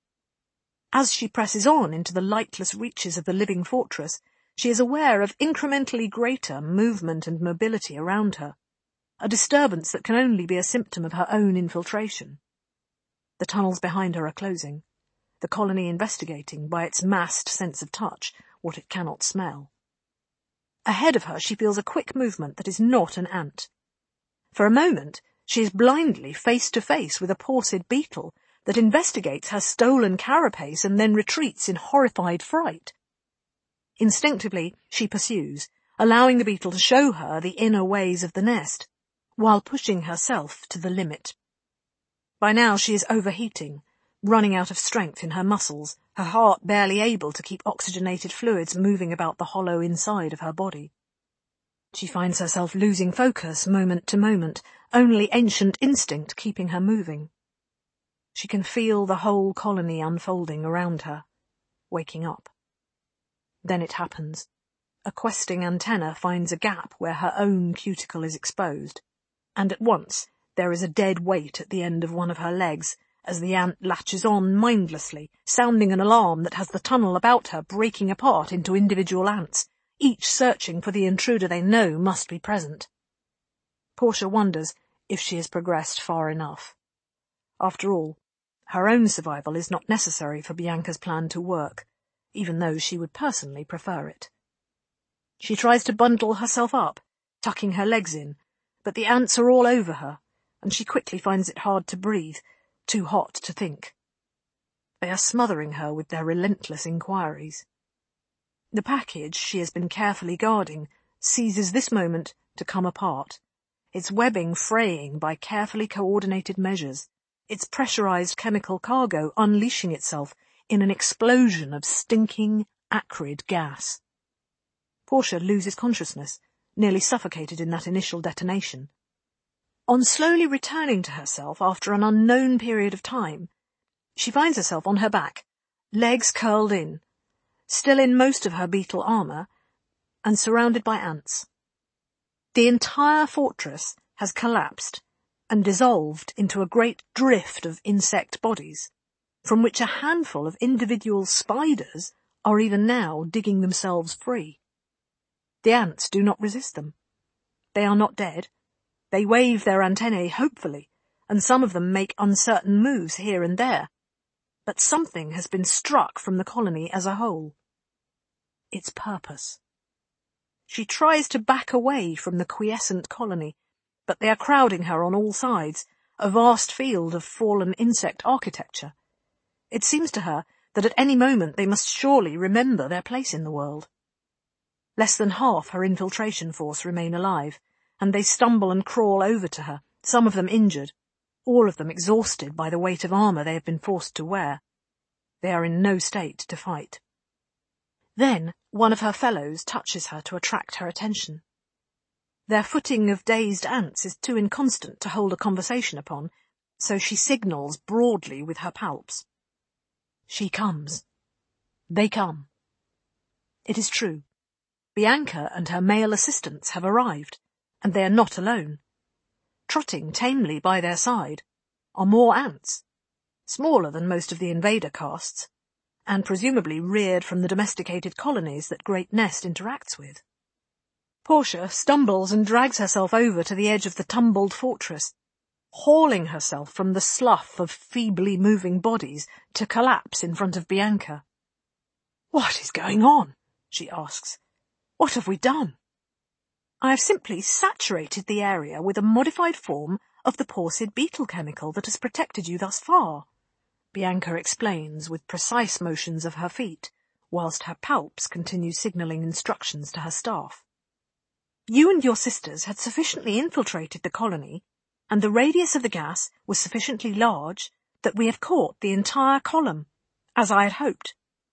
As she presses on into the lightless reaches of the living fortress, she is aware of incrementally greater movement and mobility around her, a disturbance that can only be a symptom of her own infiltration. The tunnels behind her are closing, the colony investigating, by its massed sense of touch, what it cannot smell. Ahead of her she feels a quick movement that is not an ant. For a moment she is blindly face to face with a porcid beetle that investigates her stolen carapace and then retreats in horrified fright. Instinctively she pursues, allowing the beetle to show her the inner ways of the nest, while pushing herself to the limit. By now she is overheating, running out of strength in her muscles, her heart barely able to keep oxygenated fluids moving about the hollow inside of her body. She finds herself losing focus moment to moment, only ancient instinct keeping her moving. She can feel the whole colony unfolding around her, waking up. Then it happens. A questing antenna finds a gap where her own cuticle is exposed, and at once there is a dead weight at the end of one of her legs as the ant latches on mindlessly, sounding an alarm that has the tunnel about her breaking apart into individual ants, each searching for the intruder they know must be present. Portia wonders if she has progressed far enough. After all, her own survival is not necessary for Bianca's plan to work, even though she would personally prefer it. She tries to bundle herself up, tucking her legs in, but the ants are all over her, and she quickly finds it hard to breathe, too hot to think. They are smothering her with their relentless inquiries. The package she has been carefully guarding seizes this moment to come apart, its webbing fraying by carefully coordinated measures, its pressurized chemical cargo unleashing itself in an explosion of stinking, acrid gas. Portia loses consciousness, nearly suffocated in that initial detonation. On slowly returning to herself after an unknown period of time, She finds herself on her back, legs curled in, still in most of her beetle armour, and surrounded by ants. The entire fortress has collapsed and dissolved into a great drift of insect bodies, from which a handful of individual spiders are even now digging themselves free. The ants do not resist them. They are not dead. They wave their antennae hopefully, and some of them make uncertain moves here and there. But something has been struck from the colony as a whole. Its purpose. She tries to back away from the quiescent colony, but they are crowding her on all sides, a vast field of fallen insect architecture. It seems to her that at any moment they must surely remember their place in the world. Less than half her infiltration force remain alive, and they stumble and crawl over to her, some of them injured, all of them exhausted by the weight of armour they have been forced to wear. They are in no state to fight. Then one of her fellows touches her to attract her attention. Their footing of dazed ants is too inconstant to hold a conversation upon, so she signals broadly with her palps. She comes. They come. It is true. Bianca and her male assistants have arrived, and they are not alone. Trotting tamely by their side are more ants, smaller than most of the invader castes, and presumably reared from the domesticated colonies that Great Nest interacts with. Portia stumbles and drags herself over to the edge of the tumbled fortress, hauling herself from the slough of feebly moving bodies to collapse in front of Bianca. "What is going on?" she asks. "What have we done?" "I have simply saturated the area with a modified form of the porcid beetle chemical that has protected you thus far," Bianca explains with precise motions of her feet, whilst her palps continue signalling instructions to her staff. "You and your sisters had sufficiently infiltrated the colony, and the radius of the gas was sufficiently large that we have caught the entire column, as I had hoped.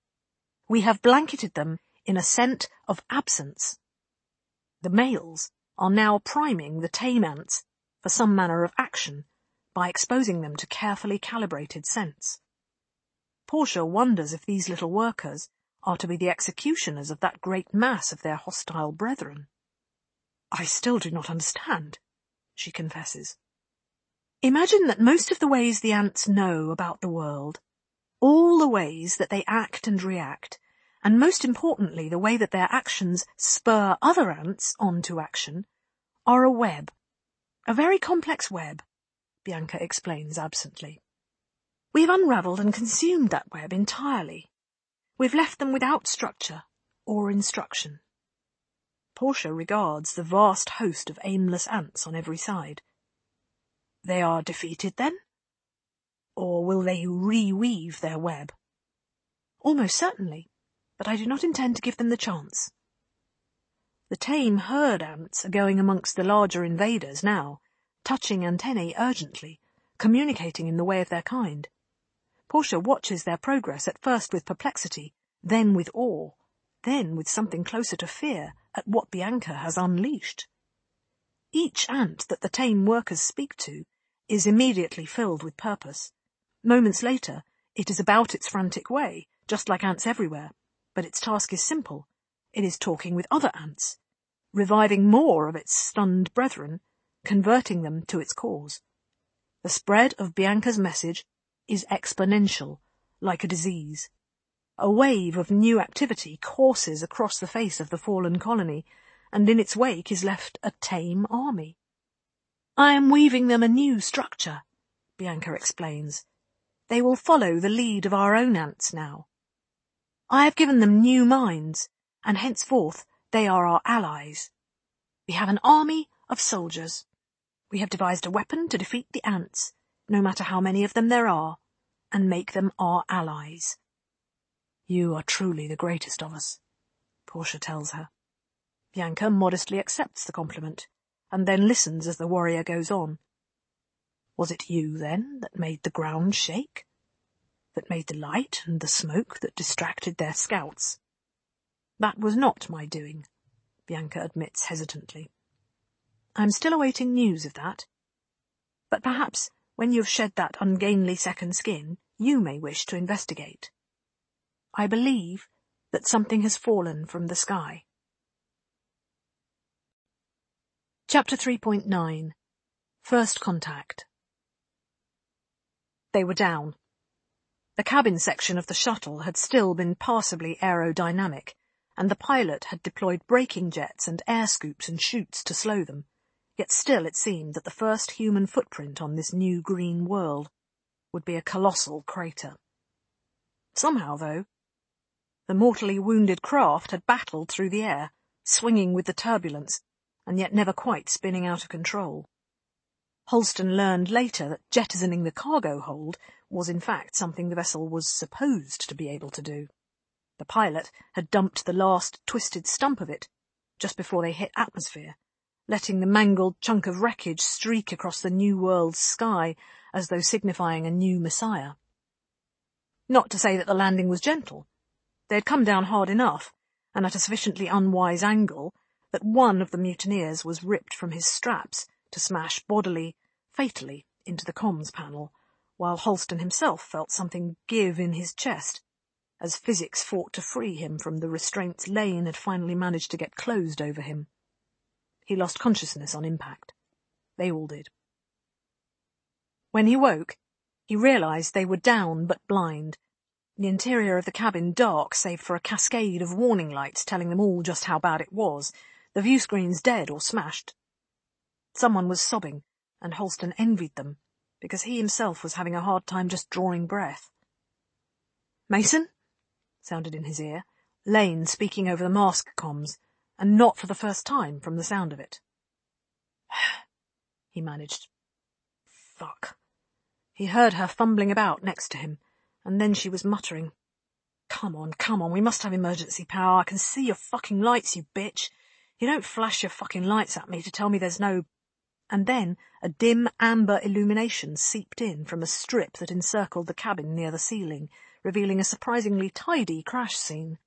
We have blanketed them in a scent of absence. The males are now priming the tame ants for some manner of action by exposing them to carefully calibrated scents. Portia wonders if these little workers are to be the executioners of that great mass of their hostile brethren. "I still do not understand," she confesses. "Imagine that most of the ways the ants know about the world, all the ways that they act and react, and most importantly the way that their actions spur other ants on to action, are a web, a very complex web," Bianca explains absently. "We've unravelled and consumed that web entirely. We've left them without structure or instruction." Portia regards the vast host of aimless ants on every side. "They are defeated, then? Or will they reweave their web?" "Almost certainly, but I do not intend to give them the chance." The tame herd ants are going amongst the larger invaders now, touching antennae urgently, communicating in the way of their kind. Portia watches their progress at first with perplexity, then with awe, then with something closer to fear at what Bianca has unleashed. Each ant that the tame workers speak to is immediately filled with purpose. Moments later, it is about its frantic way, just like ants everywhere, but its task is simple. It is talking with other ants, reviving more of its stunned brethren, converting them to its cause. The spread of Bianca's message is exponential, like a disease. A wave of new activity courses across the face of the fallen colony, and in its wake is left a tame army. "I am weaving them a new structure," Bianca explains. "They will follow the lead of our own ants now. I have given them new minds, and henceforth they are our allies. We have an army of soldiers. We have devised a weapon to defeat the ants, no matter how many of them there are, and make them our allies." "You are truly the greatest of us," Portia tells her. Bianca modestly accepts the compliment, and then listens as the warrior goes on. "Was it you, then, that made the ground shake? That made the light and the smoke that distracted their scouts?" "That was not my doing," Bianca admits hesitantly. "I am still awaiting news of that. But perhaps, when you have shed that ungainly second skin, you may wish to investigate. I believe that something has fallen from the sky. Chapter three point nine. First Contact. They were down. The cabin section of the shuttle had still been passably aerodynamic, and the pilot had deployed braking jets and air scoops and chutes to slow them, yet still it seemed that the first human footprint on this new green world would be a colossal crater. Somehow, though, the mortally wounded craft had battled through the air, swinging with the turbulence, and yet never quite spinning out of control. Holston learned later that jettisoning the cargo hold was in fact something the vessel was supposed to be able to do. The pilot had dumped the last twisted stump of it just before they hit atmosphere, letting the mangled chunk of wreckage streak across the new world's sky as though signifying a new messiah. Not to say that the landing was gentle. They had come down hard enough, and at a sufficiently unwise angle, that one of the mutineers was ripped from his straps to smash bodily, fatally, into the comms panel, while Holston himself felt something give in his chest, as physics fought to free him from the restraints Lane had finally managed to get closed over him. He lost consciousness on impact. They all did. When he woke, he realized they were down but blind, the interior of the cabin dark save for a cascade of warning lights telling them all just how bad it was, the view screens dead or smashed. Someone was sobbing, and Holston envied them, because he himself was having a hard time just drawing breath. "Mason?" sounded in his ear, Lane speaking over the mask comms, and not for the first time from the sound of it. He managed. Fuck. He heard her fumbling about next to him, and then she was muttering, "Come on, come on, we must have emergency power. I can see your fucking lights, you bitch. You don't flash your fucking lights at me to tell me there's no—" And then a dim amber illumination seeped in from a strip that encircled the cabin near the ceiling, revealing a surprisingly tidy crash scene.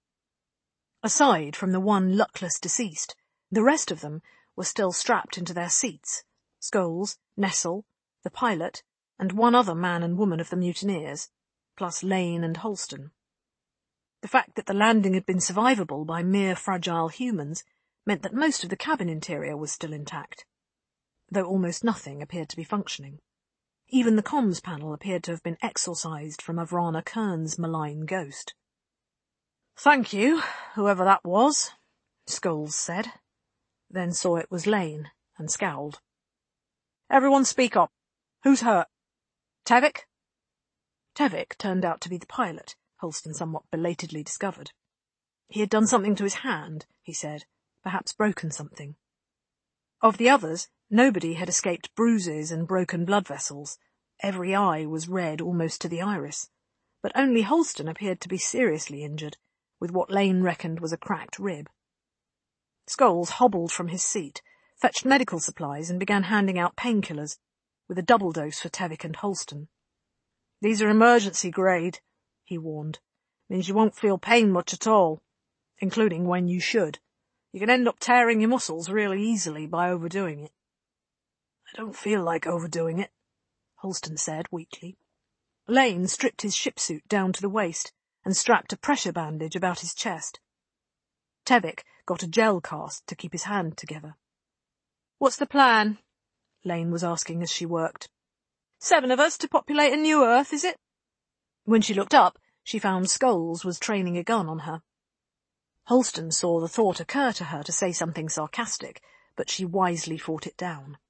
Aside from the one luckless deceased, the rest of them were still strapped into their seats. Scholes, Nessel, the pilot, and one other man and woman of the mutineers, plus Lane and Holston. The fact that the landing had been survivable by mere fragile humans meant that most of the cabin interior was still intact, though almost nothing appeared to be functioning. Even the comms panel appeared to have been exorcised from Avrana Kern's malign ghost. "Thank you, whoever that was," Scholes said, then saw it was Lane, and scowled. "Everyone speak up. Who's hurt? Tevic?" Tevic turned out to be the pilot, Holston somewhat belatedly discovered. He had done something to his hand, he said, perhaps broken something. Of the others, nobody had escaped bruises and broken blood vessels. Every eye was red almost to the iris, but only Holston appeared to be seriously injured, with what Lane reckoned was a cracked rib. Scholes hobbled from his seat, fetched medical supplies and began handing out painkillers, with a double dose for Tevic and Holston. "These are emergency grade," he warned. "Means you won't feel pain much at all, including when you should. You can end up tearing your muscles really easily by overdoing it." "I don't feel like overdoing it," Holston said weakly. Lane stripped his ship suit down to the waist and strapped a pressure bandage about his chest. Tevic got a gel cast to keep his hand together. "What's the plan?" Lane was asking as she worked. "Seven of us to populate a new Earth, is it?" When she looked up, she found Scholes was training a gun on her. Holston saw the thought occur to her to say something sarcastic, but she wisely fought it down.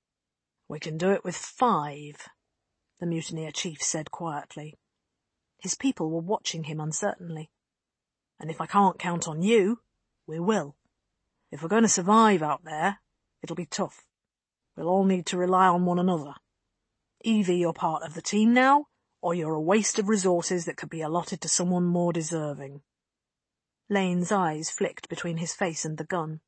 "We can do it with five," the mutineer chief said quietly. His people were watching him uncertainly. "And if I can't count on you, we will. If we're going to survive out there, it'll be tough. We'll all need to rely on one another. Either you're part of the team now, or you're a waste of resources that could be allotted to someone more deserving." Lane's eyes flicked between his face and the gun.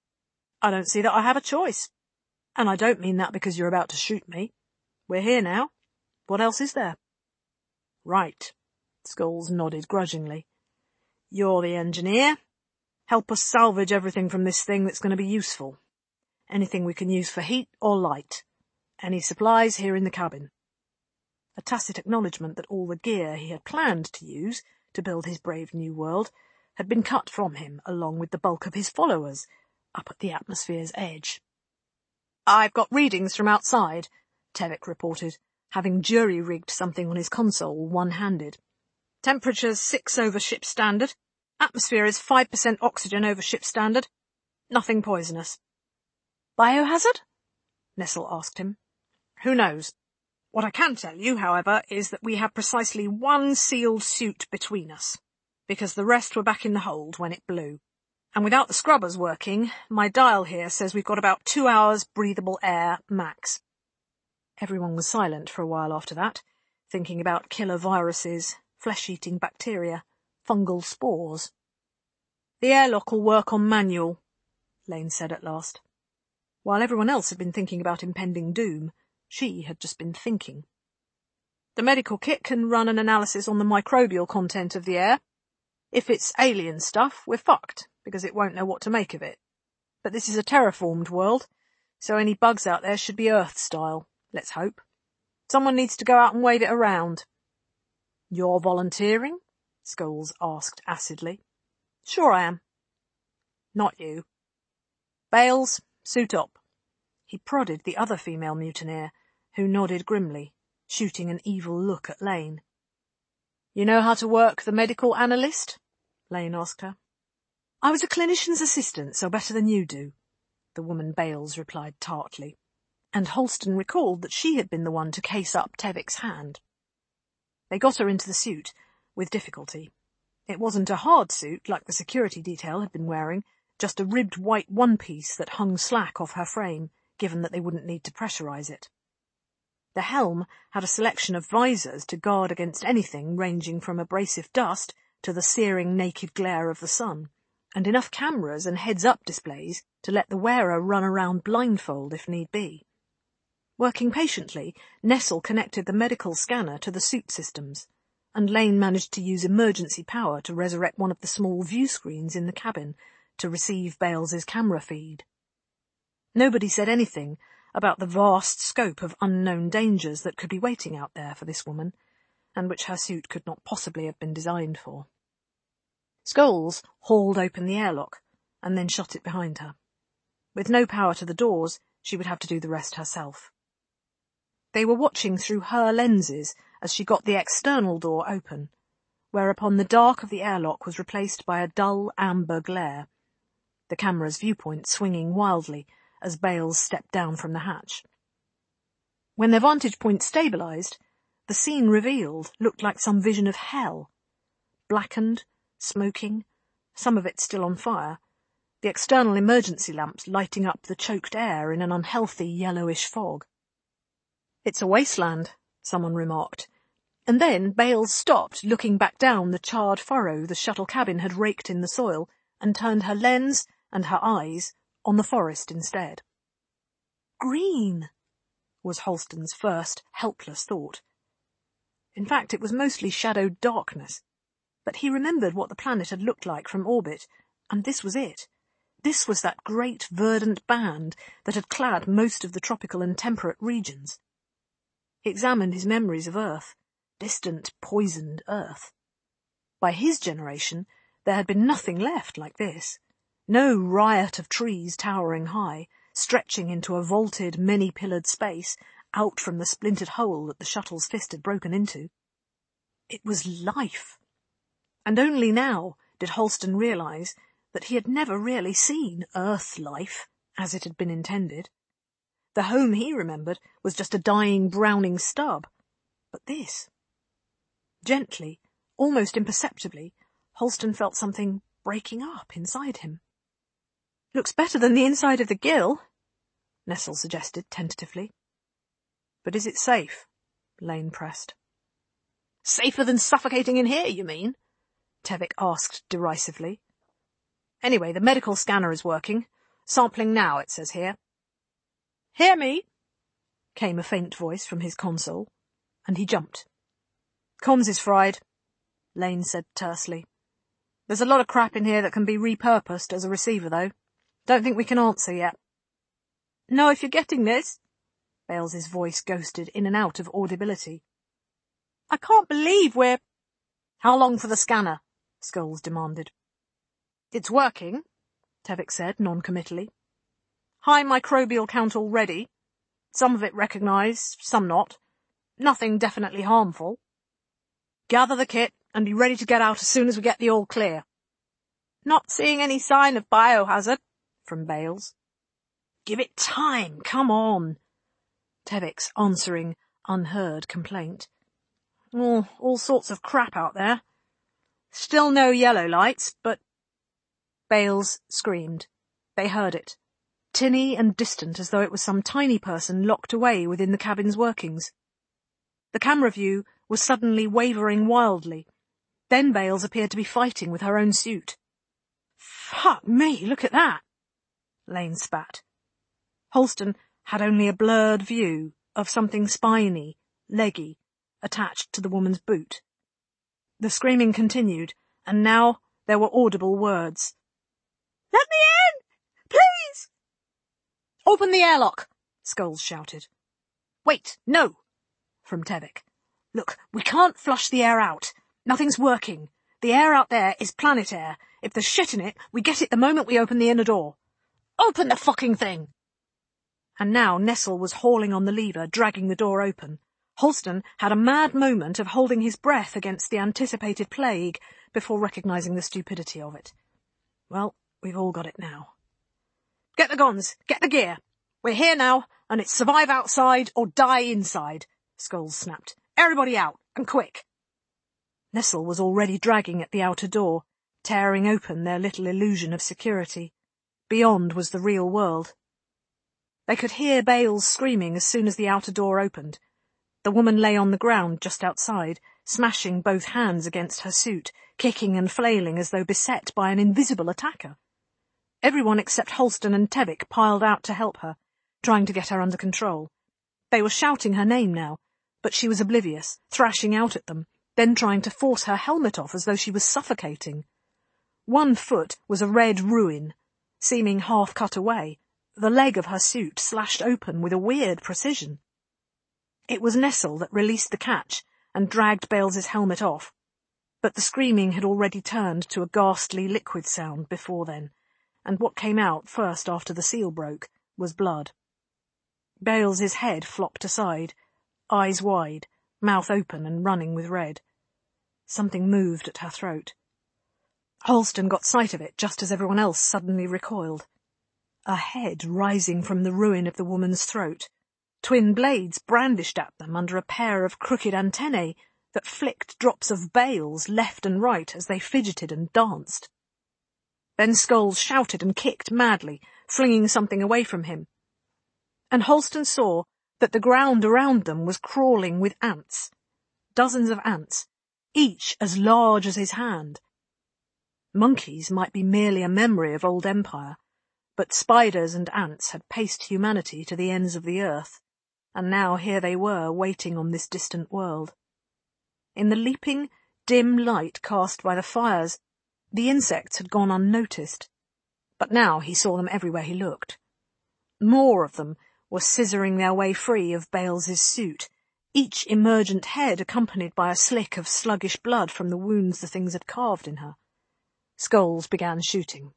"I don't see that I have a choice. And I don't mean that because you're about to shoot me. We're here now. What else is there?" "Right," Scholes nodded grudgingly. "You're the engineer. Help us salvage everything from this thing that's going to be useful. Anything we can use for heat or light. Any supplies here in the cabin." a tacit acknowledgement that all the gear he had planned to use to build his brave new world had been cut from him along with the bulk of his followers up at the atmosphere's edge. "I've got readings from outside," Tevik reported, having jury-rigged something on his console one-handed. "Temperature's six over ship standard. Atmosphere is five percent oxygen over ship standard. Nothing poisonous." "Biohazard?" Nessel asked him. "Who knows? What I can tell you, however, is that we have precisely one sealed suit between us, because the rest were back in the hold when it blew. And without the scrubbers working, my dial here says we've got about two hours breathable air max." Everyone was silent for a while after that, thinking about killer viruses, flesh-eating bacteria, fungal spores. "The airlock will work on manual," Lane said at last. While everyone else had been thinking about impending doom, she had just been thinking. "The medical kit can run an analysis on the microbial content of the air. If it's alien stuff, we're fucked, because it won't know what to make of it. But this is a terraformed world, so any bugs out there should be Earth-style, let's hope. Someone needs to go out and wave it around." "You're volunteering?" Scholes asked acidly. "Sure I am." "Not you. Bales, suit up." He prodded the other female mutineer, who nodded grimly, shooting an evil look at Lane. "You know how to work the medical analyst?" Lane asked her. "I was a clinician's assistant, so better than you do," the woman Bales replied tartly, and Holston recalled that she had been the one to case up Tevik's hand. They got her into the suit, with difficulty. It wasn't a hard suit like the security detail had been wearing, just a ribbed white one-piece that hung slack off her frame, given that they wouldn't need to pressurize it. The helm had a selection of visors to guard against anything ranging from abrasive dust to the searing naked glare of the sun, and enough cameras and heads-up displays to let the wearer run around blindfold if need be. Working patiently, Nessel connected the medical scanner to the suit systems, and Lane managed to use emergency power to resurrect one of the small view screens in the cabin to receive Bales's camera feed. Nobody said anything about the vast scope of unknown dangers that could be waiting out there for this woman, and which her suit could not possibly have been designed for. Scholes hauled open the airlock, and then shut it behind her. With no power to the doors, she would have to do the rest herself. They were watching through her lenses as she got the external door open, whereupon the dark of the airlock was replaced by a dull amber glare, the camera's viewpoint swinging wildly as Bales stepped down from the hatch. When their vantage point stabilized, the scene revealed looked like some vision of hell. Blackened, smoking, some of it still on fire, the external emergency lamps lighting up the choked air in an unhealthy yellowish fog. "It's a wasteland," someone remarked, and then Bales stopped looking back down the charred furrow the shuttle cabin had raked in the soil and turned her lens and her eyes on the forest instead. Green, was Holston's first helpless thought. In fact, it was mostly shadowed darkness, but he remembered what the planet had looked like from orbit, and this was it. This was that great verdant band that had clad most of the tropical and temperate regions. He examined his memories of Earth, distant, poisoned Earth. By his generation, there had been nothing left like this. No riot of trees towering high, stretching into a vaulted, many-pillared space out from the splintered hole that the shuttle's fist had broken into. It was life. And only now did Holston realize that he had never really seen Earth life as it had been intended. The home he remembered was just a dying browning stub. But this... Gently, almost imperceptibly, Holston felt something breaking up inside him. "Looks better than the inside of the gill," Nessel suggested tentatively. "But is it safe?" Lane pressed. "Safer than suffocating in here, you mean?" Tevik asked derisively. "Anyway, the medical scanner is working. Sampling now, it says here." "Hear me?" came a faint voice from his console, and he jumped. "Comms is fried," Lane said tersely. "There's a lot of crap in here that can be repurposed as a receiver, though. Don't think we can answer yet." "Know if you're getting this?" Bales's voice ghosted in and out of audibility. I can't believe we're... How long for the scanner? Scholes demanded. It's working, Tevik said non-committally. High microbial count already. Some of it recognised, some not. Nothing definitely harmful. Gather the kit and be ready to get out as soon as we get the all clear. Not seeing any sign of biohazard, from Bales. Give it time, come on. Tevik's answering, unheard complaint. Oh, all sorts of crap out there. Still no yellow lights, but... Bales screamed. They heard it, tinny and distant as though it was some tiny person locked away within the cabin's workings. The camera view was suddenly wavering wildly. Then Bales appeared to be fighting with her own suit. Fuck me, look at that, Lane spat. Holston had only a blurred view of something spiny, leggy, attached to the woman's boot. The screaming continued, and now there were audible words. Let me in! Please! Open the airlock, Scholes shouted. Wait, no, from Tevik. Look, we can't flush the air out. Nothing's working. The air out there is planet air. If there's shit in it, we get it the moment we open the inner door. Open the fucking thing! And now Nessel was hauling on the lever, dragging the door open. Holston had a mad moment of holding his breath against the anticipated plague before recognising the stupidity of it. Well, we've all got it now. Get the guns, get the gear. We're here now, and it's survive outside or die inside, Scholes snapped. Everybody out, and quick. Nessel was already dragging at the outer door, tearing open their little illusion of security. Beyond was the real world. They could hear Bales screaming as soon as the outer door opened. The woman lay on the ground just outside, smashing both hands against her suit, kicking and flailing as though beset by an invisible attacker. Everyone except Holston and Tevik piled out to help her, trying to get her under control. They were shouting her name now, but she was oblivious, thrashing out at them, then trying to force her helmet off as though she was suffocating. One foot was a red ruin, seeming half cut away, the leg of her suit slashed open with a weird precision. It was Nessel that released the catch and dragged Bales's helmet off, but the screaming had already turned to a ghastly liquid sound before then, and what came out first after the seal broke was blood. Bales's head flopped aside, eyes wide, mouth open and running with red. Something moved at her throat. Holston got sight of it just as everyone else suddenly recoiled. A head rising from the ruin of the woman's throat, twin blades brandished at them under a pair of crooked antennae that flicked drops of bales left and right as they fidgeted and danced. Then Scholes shouted and kicked madly, flinging something away from him. And Holston saw that the ground around them was crawling with ants. Dozens of ants, each as large as his hand. Monkeys might be merely a memory of old empire, but spiders and ants had paced humanity to the ends of the earth, and now here they were waiting on this distant world. In the leaping, dim light cast by the fires, the insects had gone unnoticed, but now he saw them everywhere he looked. More of them were scissoring their way free of Bales's suit, each emergent head accompanied by a slick of sluggish blood from the wounds the things had carved in her. Scholes began shooting.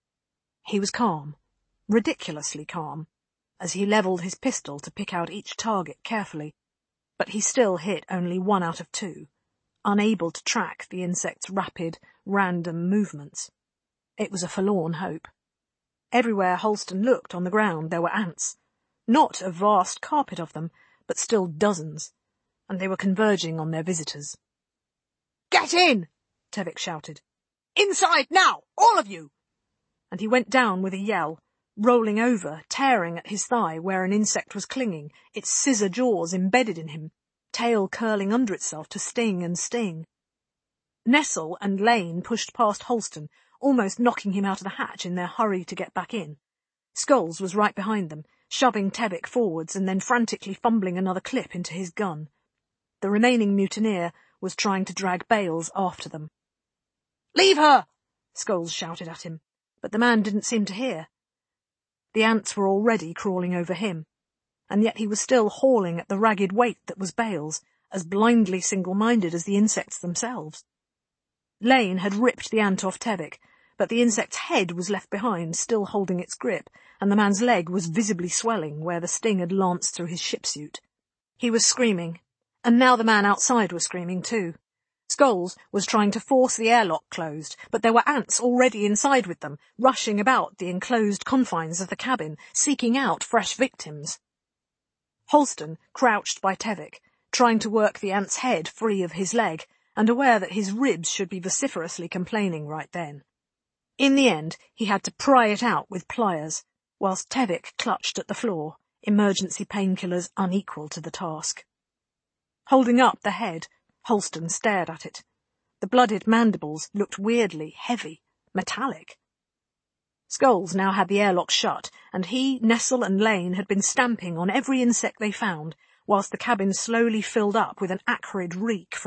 He was calm, ridiculously calm, as he levelled his pistol to pick out each target carefully, but he still hit only one out of two, unable to track the insect's rapid, random movements. It was a forlorn hope. Everywhere Holston looked on the ground there were ants, not a vast carpet of them, but still dozens, and they were converging on their visitors. "Get in!" Tevik shouted. "Inside now, all of you!" And he went down with a yell, rolling over, tearing at his thigh where an insect was clinging, its scissor jaws embedded in him, tail curling under itself to sting and sting. Nessel and Lane pushed past Holston, almost knocking him out of the hatch in their hurry to get back in. Scholes was right behind them, shoving Tevik forwards and then frantically fumbling another clip into his gun. The remaining mutineer was trying to drag Bales after them. "Leave her!" Scholes shouted at him, but the man didn't seem to hear. The ants were already crawling over him, and yet he was still hauling at the ragged weight that was Bales, as blindly single-minded as the insects themselves. Lane had ripped the ant off Tevic, but the insect's head was left behind, still holding its grip, and the man's leg was visibly swelling where the sting had lanced through his shipsuit. He was screaming, and now the man outside was screaming too. Scholes was trying to force the airlock closed, but there were ants already inside with them, rushing about the enclosed confines of the cabin, seeking out fresh victims. Holston crouched by Tevic, trying to work the ant's head free of his leg, and aware that his ribs should be vociferously complaining right then. In the end, he had to pry it out with pliers, whilst Tevic clutched at the floor, emergency painkillers unequal to the task. Holding up the head, Holston stared at it. The blooded mandibles looked weirdly heavy, metallic. Scholes now had the airlock shut, and he, Nestle and Lane had been stamping on every insect they found, whilst the cabin slowly filled up with an acrid reek from